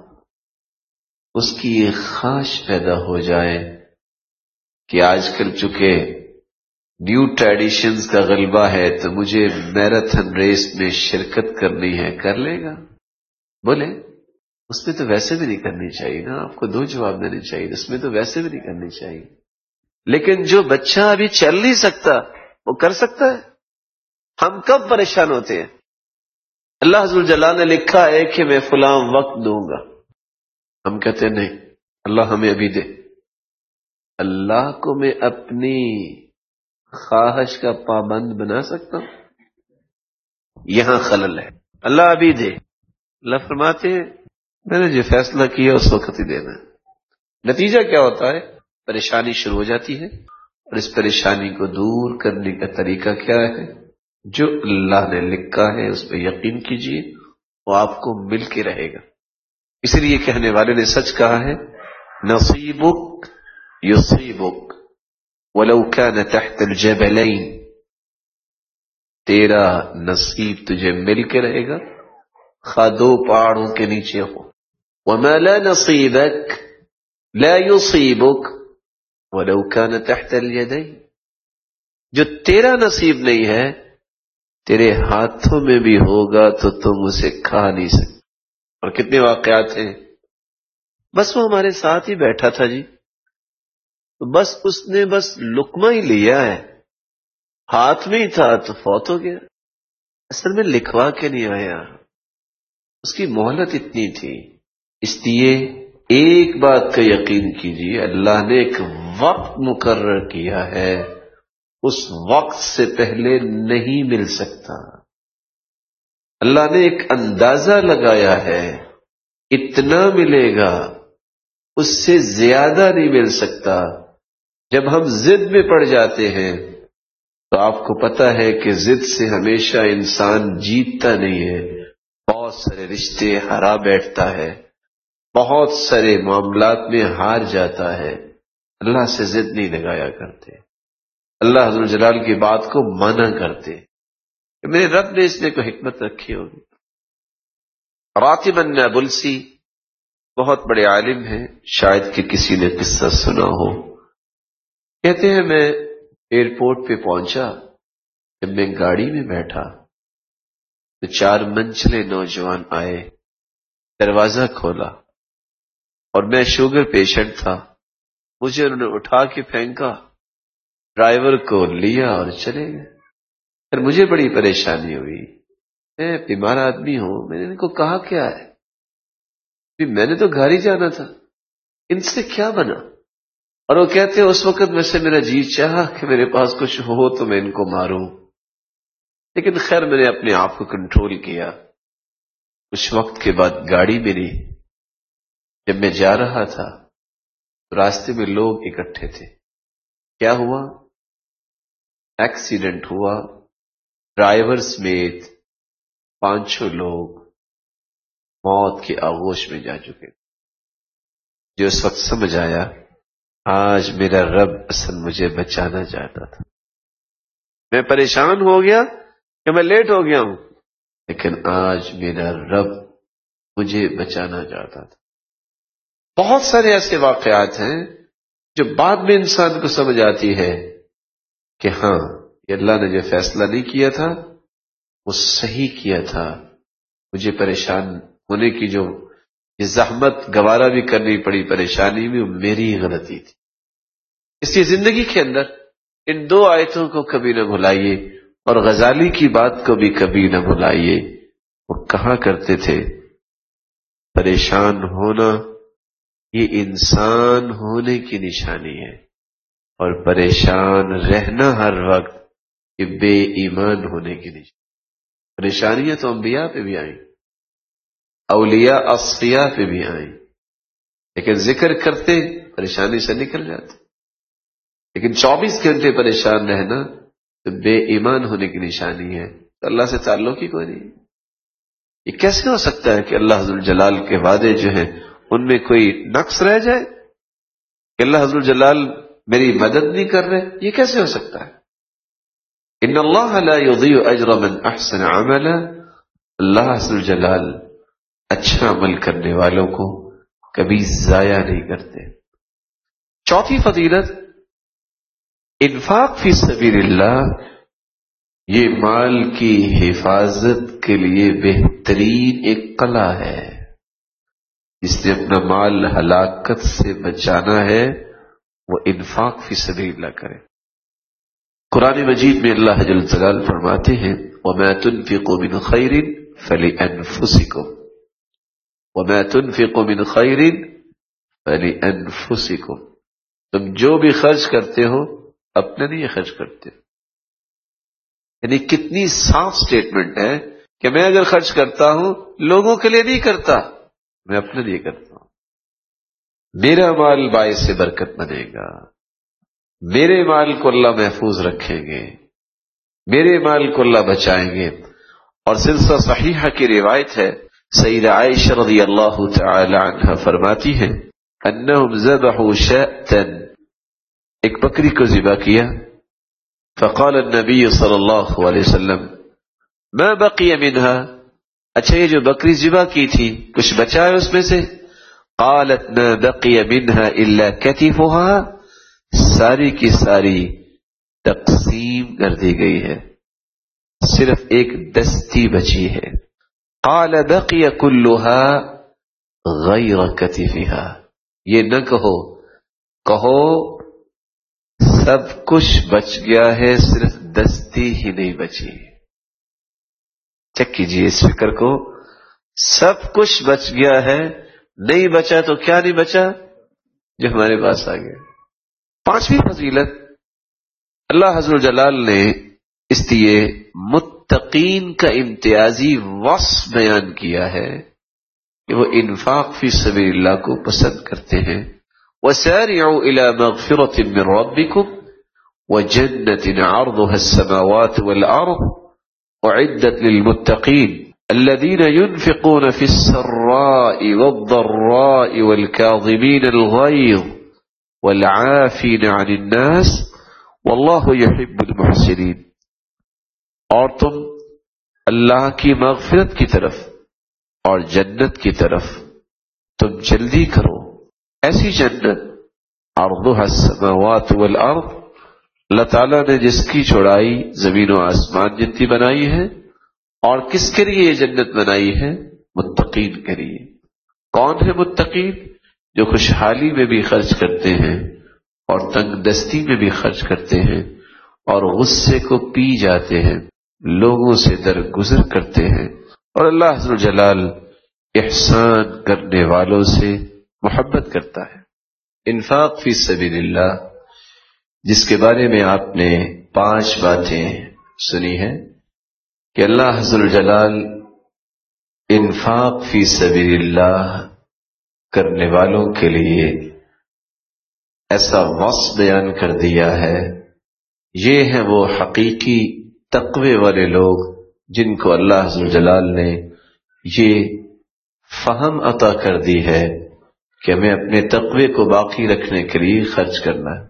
اس کی یہ خواہش پیدا ہو جائے کہ آج کل چونکہ نیو ٹریڈیشنز کا غلبہ ہے تو مجھے میراتھن ریس میں شرکت کرنی ہے، کر لے گا؟ بولے اس میں تو ویسے بھی نہیں کرنی چاہیے نا، آپ کو دو جواب دینے چاہیے، اس میں تو ویسے بھی نہیں کرنی چاہیے. لیکن جو بچہ ابھی چل نہیں سکتا وہ کر سکتا ہے. ہم کب پریشان ہوتے ہیں؟ اللہ عز و جل نے لکھا ہے کہ میں فلاں وقت دوں گا، ہم کہتے ہیں نہیں اللہ ہمیں ابھی دے. اللہ کو میں اپنی خواہش کا پابند بنا سکتا ہوں؟ یہاں خلل ہے. اللہ ابھی دے. اللہ فرماتے ہیں میں نے جو فیصلہ کیا اس وقت ہی دینا ہے. نتیجہ کیا ہوتا ہے؟ پریشانی شروع ہو جاتی ہے، اور اس پریشانی کو دور کرنے کا طریقہ کیا ہے؟ جو اللہ نے لکھا ہے اس پہ یقین کیجیے، وہ آپ کو مل کے رہے گا. اسی لیے کہنے والے نے سچ کہا ہے نصیبک یصیبک ولو کان تحت الجبلین. تیرا نصیب تجھے مل کے رہے گا خواہ دو پہاڑوں کے نیچے ہو. وما لا نصیبک لا یصیبک ولو کان تحت الیدین. جو تیرا نصیب نہیں ہے تیرے ہاتھوں میں بھی ہوگا تو تم اسے کھا نہیں سکتے. اور کتنے واقعات ہیں، بس وہ ہمارے ساتھ ہی بیٹھا تھا جی، تو بس اس نے بس لقمہ ہی لیا ہے، ہاتھ میں ہی تھا تو فوت ہو گیا. اصل میں لکھوا کے نہیں آیا، اس کی مہلت اتنی تھی. اس لیے ایک بات کا یقین کیجیے، اللہ نے ایک وقت مقرر کیا ہے، اس وقت سے پہلے نہیں مل سکتا. اللہ نے ایک اندازہ لگایا ہے، اتنا ملے گا، اس سے زیادہ نہیں مل سکتا. جب ہم ضد میں پڑ جاتے ہیں تو آپ کو پتا ہے کہ ضد سے ہمیشہ انسان جیتتا نہیں ہے. بہت سارے رشتے ہرا بیٹھتا ہے، بہت سارے معاملات میں ہار جاتا ہے. اللہ سے ضد نہیں لگایا کرتے، اللہ عز و جلال کی بات کو مانا کرتے کہ میرے رب نے اس میں کوئی حکمت رکھی ہوگی. راتب النابلسی بہت بڑے عالم ہیں، شاید کہ کسی نے قصہ سنا ہو. کہتے ہیں میں ایئرپورٹ پہ پہنچا، جب میں گاڑی میں بیٹھا تو 4 منچلے نوجوان آئے، دروازہ کھولا، اور میں شوگر پیشنٹ تھا، مجھے انہوں نے اٹھا کے پھینکا، ڈرائیور کو لیا اور چلے گئے. پھر مجھے بڑی پریشانی ہوئی، میں بیمار آدمی ہوں، میں نے ان کو کہا کیا ہے، میں نے تو گھر ہی جانا تھا، ان سے کیا بنا؟ اور وہ کہتے ہیں اس وقت میں سے میرا جی چاہا کہ میرے پاس کچھ ہو تو میں ان کو ماروں، لیکن خیر میں نے اپنے آپ کو کنٹرول کیا. کچھ وقت کے بعد گاڑی ملی، جب میں جا رہا تھا تو راستے میں لوگ اکٹھے تھے. کیا ہوا؟ ایکسیڈنٹ ہوا، ڈرائیور سمیت 5 لوگ موت کے آغوش میں جا چکے. جو اس وقت سمجھ آیا آج میرا رب اصل مجھے بچانا چاہتا تھا. میں پریشان ہو گیا کہ میں لیٹ ہو گیا ہوں، لیکن آج میرا رب مجھے بچانا چاہتا تھا. بہت سارے ایسے واقعات ہیں جو بعد میں انسان کو سمجھ آتی ہے کہ ہاں یہ اللہ نے جو فیصلہ نہیں کیا تھا وہ صحیح کیا تھا. مجھے پریشان ہونے کی جو یہ زحمت گوارا بھی کرنی پڑی، پریشانی بھی، وہ میری ہی غلطی تھی. اس لیے زندگی کے اندر ان 2 آیتوں کو کبھی نہ بھلائیے، اور غزالی کی بات کو بھی کبھی نہ بھلائیے. وہ کہا کرتے تھے پریشان ہونا یہ انسان ہونے کی نشانی ہے، اور پریشان رہنا ہر وقت یہ بے ایمان ہونے کی نشانی. پریشانیاں تو انبیاء پہ بھی آئیں، اولیاء اصفیاء پہ بھی آئیں، لیکن ذکر کرتے پریشانی سے نکل جاتے. لیکن 24 گھنٹے پریشان رہنا تو بے ایمان ہونے کی نشانی ہے. تو اللہ سے تعلق ہی کوئی نہیں. یہ کیسے ہو سکتا ہے کہ اللہ حضر الجلال کے وعدے جو ہیں ان میں کوئی نقص رہ جائے کہ اللہ حضر الجلال میری مدد نہیں کر رہے؟ یہ کیسے ہو سکتا ہے؟ ان اللہ لا یضیع اجر من احسن عملا. اللہ حضر الجلال اچھا عمل کرنے والوں کو کبھی ضائع نہیں کرتے. چوتھی فضیلت انفاق فی سبیل اللہ. یہ مال کی حفاظت کے لیے بہترین ایک قلعہ ہے. جس نے اپنا مال ہلاکت سے بچانا ہے وہ انفاق فی سبیل اللہ کرے. قرآن مجید میں اللہ جل جلالہ فرماتے ہیں وَمَا تُنْفِقُوا مِنْ خَيْرٍ فَلِأَنفُسِكُمْ وَمَا تُنْفِقُوا مِنْ خَيْرٍ فَلِأَنفُسِكُمْ. تم جو بھی خرچ کرتے ہو اپنے لیے خرچ کرتے ہو. یعنی کتنی صاف سٹیٹمنٹ ہے کہ میں اگر خرچ کرتا ہوں لوگوں کے لیے نہیں کرتا، میں اپنے لیے کرتا ہوں. میرا مال باعث سے برکت بنے گا، میرے مال کو اللہ محفوظ رکھیں گے، میرے مال کو اللہ بچائیں گے. اور سلسلہ صحیحہ کی روایت ہے، سیدہ عائشہ رضی اللہ تعالی عنہ فرماتی ہیں انہم ذبحوا شاة، ایک بکری کو ذبح کیا. فقال النبی صلی اللہ علیہ وسلم ما بقی منها، اچھا یہ جو بکری ذبح کی تھی کچھ بچا ہے اس میں سے؟ قالت ما بقی منها الا کتفها، ساری کی ساری تقسیم کر دی گئی ہے، صرف ایک دستی بچی ہے. قال بقی كلها غیر کتفها، یہ نہ کہو سب کچھ بچ گیا ہے، صرف دستی ہی نہیں بچی. چیک کیجئے اس فکر کو، سب کچھ بچ گیا ہے، نہیں بچا تو کیا نہیں بچا جو ہمارے پاس آ گیا. پانچویں فضیلت اللہ حضر جلال نے اس لیے متقین کا امتیازی وصف بیان کیا ہے کہ وہ انفاق فی سبیل اللہ کو پسند کرتے ہیں. وَسَارِعُوا إِلَى مَغْفِرَةٍ مِّن رَبِّكُمْ وَجَنَّةٍ عَرْضُهَا السَّمَاوَاتُ وَالْأَرْضُ أُعِدَّتْ لِلْمُتَّقِينَ الَّذِينَ يُنْفِقُونَ فِي السَّرَّاءِ وَالضَّرَّاءِ وَالْكَاظِمِينَ الْغَيْظَ وَالْعَافِينَ عَنِ النَّاسِ وَاللَّهُ يُحِبُّ الْمُحْسِنِينَ. اور تم اللہ کی مغفرت کی طرف اور جنت کی طرف تم جلدی کرو. ایسی جنت عرضها السماوات والارض، اللہ تعالیٰ نے جس کی چوڑائی زمین و آسمان جتنی بنائی ہے. اور کس کے لیے یہ جنت بنائی ہے؟ متقین کے لیے. کون ہے متقین؟ جو خوشحالی میں بھی خرچ کرتے ہیں اور تنگ دستی میں بھی خرچ کرتے ہیں اور غصے کو پی جاتے ہیں، لوگوں سے درگزر کرتے ہیں. اور اللہ عز و جلال احسان کرنے والوں سے محبت کرتا ہے. انفاق فی سبیل اللہ جس کے بارے میں آپ نے 5 باتیں سنی ہیں کہ اللہ عز و جلال انفاق فی سبیل اللہ کرنے والوں کے لیے ایسا وصف بیان کر دیا ہے. یہ ہیں وہ حقیقی تقوی والے لوگ جن کو اللہ عز و جلال نے یہ فہم عطا کر دی ہے کہ ہمیں اپنے تقوی کو باقی رکھنے کے لیے خرچ کرنا ہے.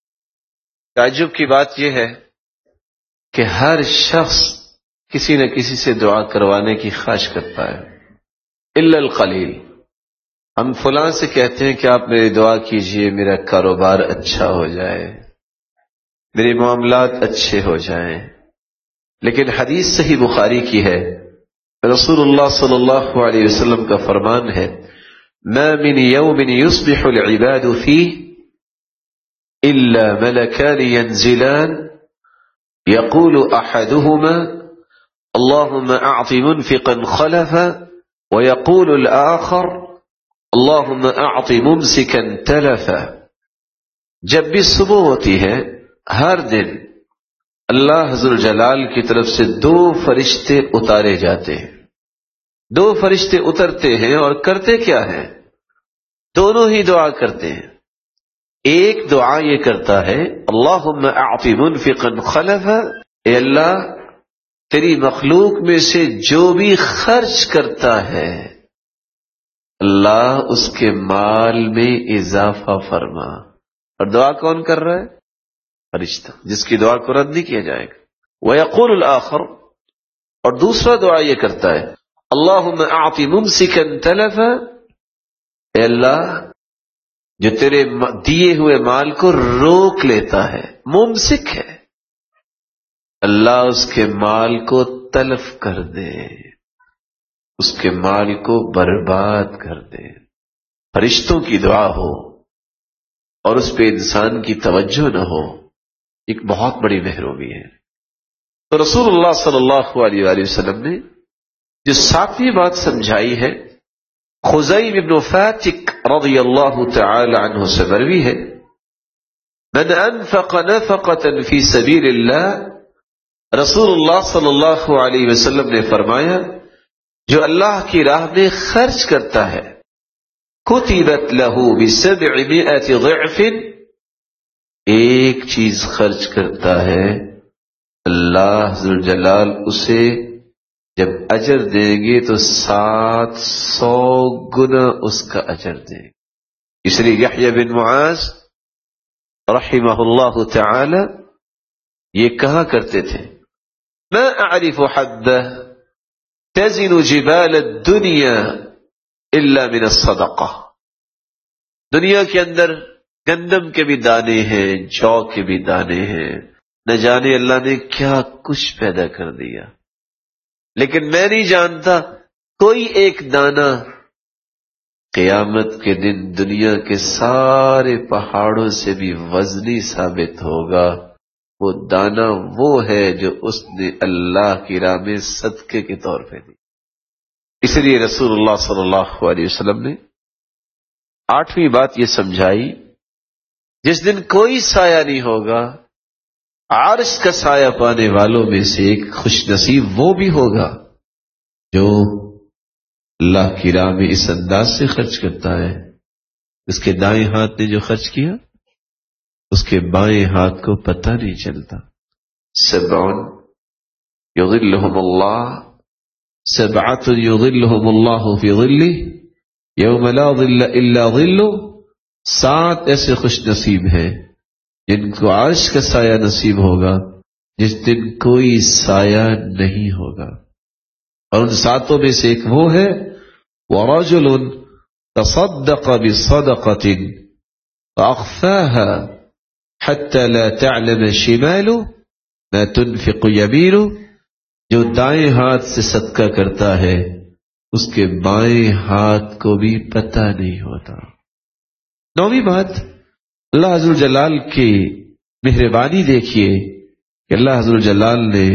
تعجب کی بات یہ ہے کہ ہر شخص کسی نہ کسی سے دعا کروانے کی خواہش کرتا ہے الا القلیل. ہم فلاں سے کہتے ہیں کہ آپ میری دعا کیجئے میرا کاروبار اچھا ہو جائے، میرے معاملات اچھے ہو جائیں. لیکن حدیث صحیح بخاری کی ہے، رسول اللہ صلی اللہ علیہ وسلم کا فرمان ہے ما من يوم يصبح العباد فيه إلا ملكان ينزلان يقول أحدهما اللهم أعط منفقا خلفا ويقول الآخر اللهم أعط ممسكا تلفا. جب بھی صبح ہوتی ہے ہر دن اللہ حضر جلال کی طرف سے 2 فرشتے اتارے جاتے ہیں. 2 فرشتے اترتے ہیں اور کرتے کیا ہیں؟ دونوں ہی دعا کرتے ہیں. ایک دعا یہ کرتا ہے اللہم اعط منفقا خلفا، اے اللہ تیری مخلوق میں سے جو بھی خرچ کرتا ہے اللہ اس کے مال میں اضافہ فرما. اور دعا کون کر رہا ہے؟ فرشتہ، جس کی دعا کو رد نہیں کیا جائے گا. وَيَقُولُ الْآخَرُ، اور دوسرا دعا یہ کرتا ہے اللہم اعط ممسکا تلفا، اے اللہ جو تیرے دیے ہوئے مال کو روک لیتا ہے، ممسک ہے، اللہ اس کے مال کو تلف کر دے، اس کے مال کو برباد کر دے. فرشتوں کی دعا ہو اور اس پہ انسان کی توجہ نہ ہو، ایک بہت بڑی محرومی ہے. تو رسول اللہ صلی اللہ علیہ وآلہ وسلم نے جو ساتویں بات سمجھائی ہے، خزیم بن فاتک رضی اللہ تعالی عنہ سے مروی ہے، من انفق نفقة فی سبیل اللہ، رسول اللہ صلی اللہ علیہ وسلم نے فرمایا جو اللہ کی راہ میں خرچ کرتا ہے کتبت له ب700 ضعف، ایک چیز خرچ کرتا ہے اللہ ذوالجلال اسے جب اجر دیں گے تو 700 گنا اس کا اجر دیں گے. اس لیے یحییٰ بن معاذ رحمہ اللہ تعالی یہ کہا کرتے تھے ما اعرف حدہ تزن جبال الدنیا الا من الصدقہ. دنیا کے اندر گندم کے بھی دانے ہیں، جو کے بھی دانے ہیں، نہ جانے اللہ نے کیا کچھ پیدا کر دیا، لیکن میں نہیں جانتا کوئی ایک دانہ قیامت کے دن دنیا کے سارے پہاڑوں سے بھی وزنی ثابت ہوگا. وہ دانہ وہ ہے جو اس نے اللہ کی راہ میں صدقے کے طور پہ دی. اس لیے رسول اللہ صلی اللہ علیہ وسلم نے 8ویں بات یہ سمجھائی جس دن کوئی سایہ نہیں ہوگا، عرش کا سایہ پانے والوں میں سے ایک خوش نصیب وہ بھی ہوگا جو اللہ کی راہ میں اس انداز سے خرچ کرتا ہے. اس کے دائیں ہاتھ نے جو خرچ کیا اس کے بائیں ہاتھ کو پتہ نہیں چلتا. 7 یظلہم اللہ، 7 یظلہم اللہ فی ظلہ یوم لا ظل الا ظلہ. 7 ایسے خوش نصیب ہیں جن کو عرش کا سایہ نصیب ہوگا جس دن کوئی سایہ نہیں ہوگا. اور ان 7 میں سے ایک وہ ہے وَرَجُلٌ تَصَدَّقَ بِصَدَقَةٍ فَأَخْفَاهَا حَتَّى لَا تَعْلَمَ شِمَالُهُ مَا تُنْفِقُ يَمِينُهُ، جو دائیں ہاتھ سے صدقہ کرتا ہے اس کے بائیں ہاتھ کو بھی پتہ نہیں ہوتا. 9ویں بات اللہ عز و جلال کی مہربانی دیکھیے کہ اللہ عز و جلال نے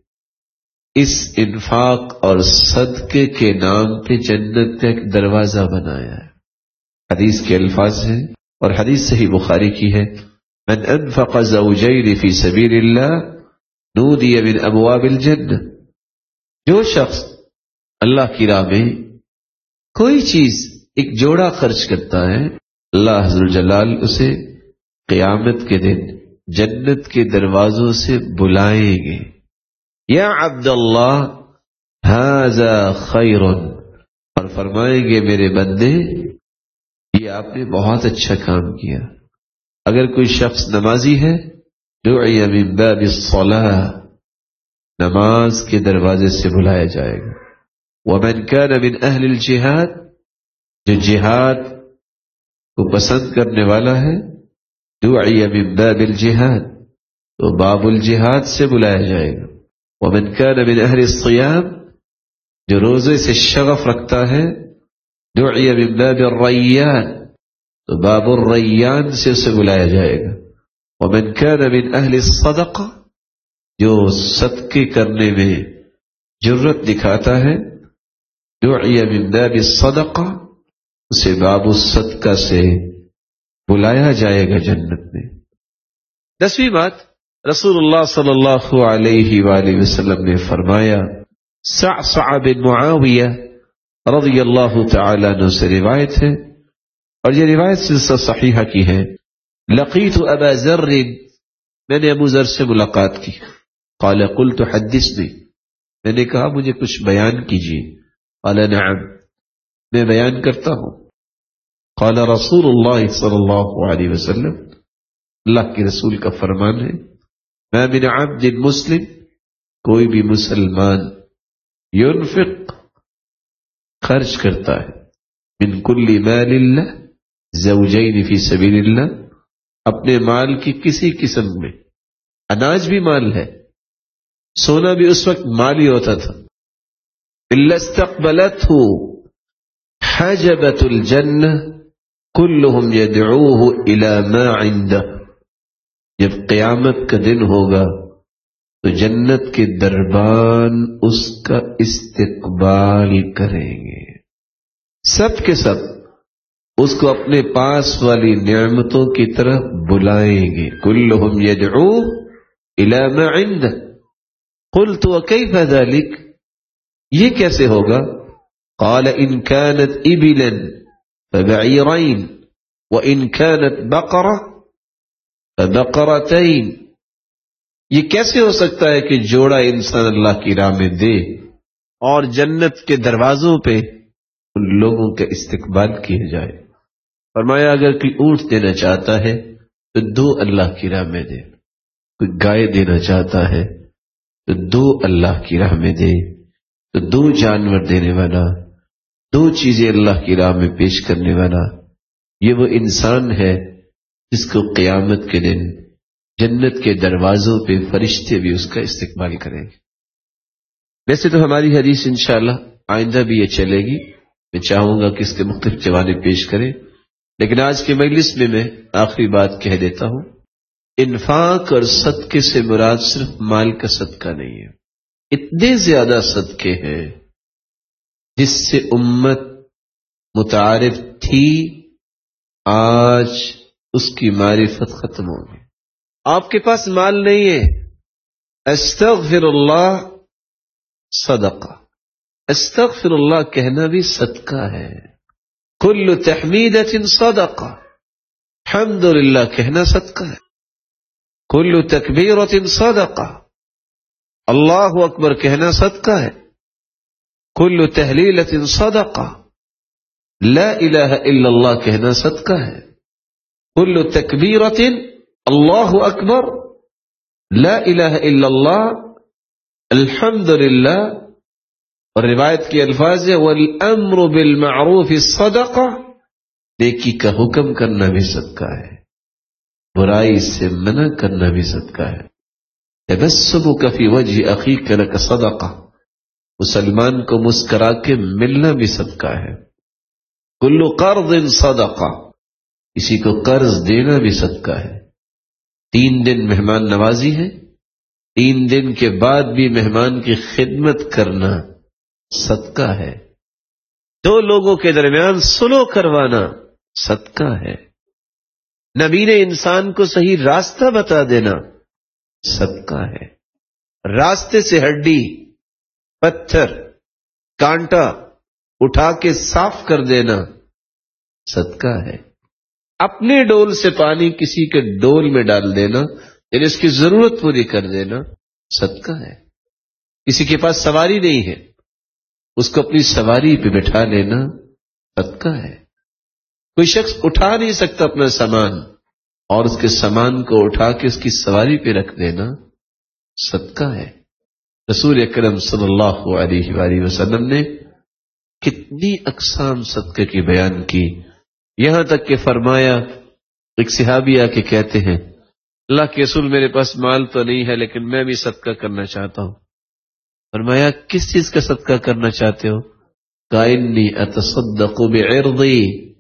اس انفاق اور صدقے کے نام پہ جنت کا ایک دروازہ بنایا ہے. حدیث کے الفاظ ہیں اور حدیث صحیح بخاری کی ہے من انفق زوجین فی سبیل اللہ نودی من ابواب الجنہ. جو شخص اللہ کی راہ میں کوئی چیز ایک جوڑا خرچ کرتا ہے اللہ عز و جلال اسے قیامت کے دن جنت کے دروازوں سے بلائیں گے. یا عبد اللہ ھذا خیر، اور فرمائیں گے میرے بندے یہ آپ نے بہت اچھا کام کیا. اگر کوئی شخص نمازی ہے دعی من باب الصلاۃ، نماز کے دروازے سے بلایا جائے گا. ومن كان من اہل الجہاد، جو جہاد کو پسند کرنے والا ہے دعی من باب الجہاد، تو باب الجہاد سے بلایا جائے گا. ومن كان من اہل الصیام، جو روزے سے شغف رکھتا ہے دعی من باب الریان، تو باب الریان سے اسے بلایا جائے گا. ومن كان من اہل الصدقہ، جو صدقے کرنے میں جرت دکھاتا ہے دعی من باب الصدقہ، اسے باب الصدقہ سے بلایا جائے گا جنت میں. 10ویں بات رسول اللہ صلی اللہ علیہ وآلہ وسلم نے فرمایا، صعصع بن معاویہ رضی اللہ تعالیٰ عنہ سے روایت ہے اور یہ روایت سلسلہ صحیحہ کی ہے لقیت ابا ذر، میں نے ابو ذر سے ملاقات کی. قال قلت حدثني، میں نے کہا مجھے کچھ بیان کیجیے. قال نعم، میں بیان کرتا ہوں. قال رسول اللہ صلی اللہ علیہ وسلم، اللہ کے رسول کا فرمان ہے، ما من عبد مسلم، کوئی بھی مسلمان، ينفق، خرچ کرتا ہے، من کل مال اللہ، زوجین فی سبیل اللہ، اپنے مال کی کسی قسم میں. اناج بھی مال ہے، سونا بھی اس وقت مال ہی ہوتا تھا. الا استقبلته حجبۃ الجنہ کلهم يدعوه الى ما عنده، جب قیامت کا دن ہوگا تو جنت کے دربان اس کا استقبال کریں گے، سب کے سب اس کو اپنے پاس والی نعمتوں کی طرف بلائیں گے. کلهم يدعو الى ما عنده. قلت وكيف ذلك، یہ کیسے ہوگا؟ قال ان كانت ابلا فبعيرين وان كانت بقرة فبقرتين. یہ کیسے ہو سکتا ہے کہ جوڑا انسان اللہ کی راہ میں دے اور جنت کے دروازوں پہ ان لوگوں کا استقبال کیا جائے؟ فرمایا اگر کوئی اونٹ دینا چاہتا ہے تو 2 اللہ کی راہ میں دے، کوئی گائے دینا چاہتا ہے تو 2 اللہ کی راہ میں دے، تو 2 جانور دینے والا، 2 چیزیں اللہ کی راہ میں پیش کرنے والا، یہ وہ انسان ہے جس کو قیامت کے دن جنت کے دروازوں پہ فرشتے بھی اس کا استقبال کریں گے. ویسے تو ہماری حدیث انشاءاللہ آئندہ بھی یہ چلے گی، میں چاہوں گا کہ اس کے مختلف جوانب پیش کریں، لیکن آج کے مجلس میں آخری بات کہہ دیتا ہوں. انفاق اور صدقے سے مراد صرف مال کا صدقہ نہیں ہے، اتنے زیادہ صدقے ہیں جس سے امت متعارف تھی، آج اس کی معرفت ختم ہو گئی. آپ کے پاس مال نہیں ہے، استغفر اللہ صدقہ، استغفر اللہ کہنا بھی صدقہ ہے. کل تحمیدۃ صدقہ، الحمدللہ کہنا صدقہ ہے. کل تکبیرۃ صدقہ، اللہ اکبر کہنا صدقہ ہے. کل تحلیلۃ صدقہ، لا الہ الا اللہ کہنا صدقہ ہے. کل تکبیرۃ اللہ اکبر، لا الہ الا اللہ، الحمدللہ. اور روایت کے الفاظ ہے والامر بالمعروف صدقہ، نیکی کا حکم کرنا بھی صدقہ ہے، برائی سے منع کرنا بھی صدقہ ہے. تبسمک فی وجہ اخیک لک صدقہ، مسلمان کو مسکرا کے ملنا بھی صدقہ ہے. کل قرض صدقہ، کسی کو قرض دینا بھی صدقہ ہے. 3 دن مہمان نوازی ہے، 3 دن کے بعد بھی مہمان کی خدمت کرنا صدقہ ہے. 2 لوگوں کے درمیان سلو کروانا صدقہ ہے. نبی نے انسان کو صحیح راستہ بتا دینا صدقہ ہے. راستے سے ہڈی، پتھر، کانٹا اٹھا کے صاف کر دینا صدقہ ہے. اپنے ڈول سے پانی کسی کے ڈول میں ڈال دینا، یعنی اس کی ضرورت پوری کر دینا صدقہ ہے. کسی کے پاس سواری نہیں ہے، اس کو اپنی سواری پہ بٹھا لینا صدقہ ہے. کوئی شخص اٹھا نہیں سکتا اپنا سامان اور اس کے سامان کو اٹھا کے اس کی سواری پہ رکھ دینا صدقہ ہے. رسول اکرم صلی اللہ علیہ وآلہ وسلم نے کتنی اقسام صدقے کی بیان کی، یہاں تک کہ فرمایا، ایک صحابی آ کے کہتے ہیں اللہ کے رسول میرے پاس مال تو نہیں ہے لیکن میں بھی صدقہ کرنا چاہتا ہوں. فرمایا کس چیز کا صدقہ کرنا چاہتے ہو؟ کائنی اتصدق بعرضی،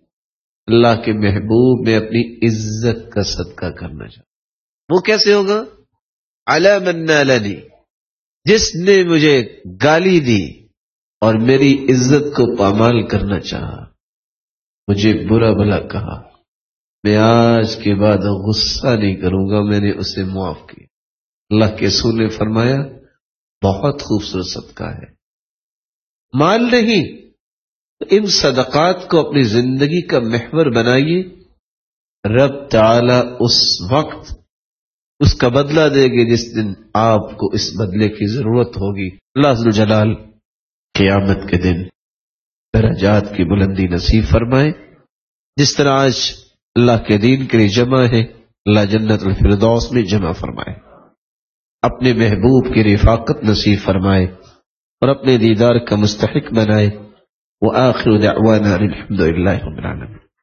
اللہ کے محبوب میں اپنی عزت کا صدقہ کرنا چاہتا ہوں. وہ کیسے ہوگا؟ علی من نالنی، جس نے مجھے گالی دی اور میری عزت کو پامال کرنا چاہا، مجھے برا بھلا کہا، میں آج کے بعد غصہ نہیں کروں گا، میں نے اسے معاف کیا. اللہ کے رسول نے فرمایا بہت خوبصورت صدقہ ہے. مال نہیں، ان صدقات کو اپنی زندگی کا محور بنائیے. رب تعالی اس وقت اس کا بدلہ دے گے جس دن آپ کو اس بدلے کی ضرورت ہوگی۔ اللہ ذو الجلال قیامت کے دن درجات کی بلندی نصیب فرمائے۔ جس طرح آج اللہ کے دین کے لیے جمع ہے، اللہ جنت الفردوس میں جمع فرمائے، اپنے محبوب کی رفاقت نصیب فرمائے اور اپنے دیدار کا مستحق بنائے۔ وآخر دعوانا الحمد للہ رب العالمین۔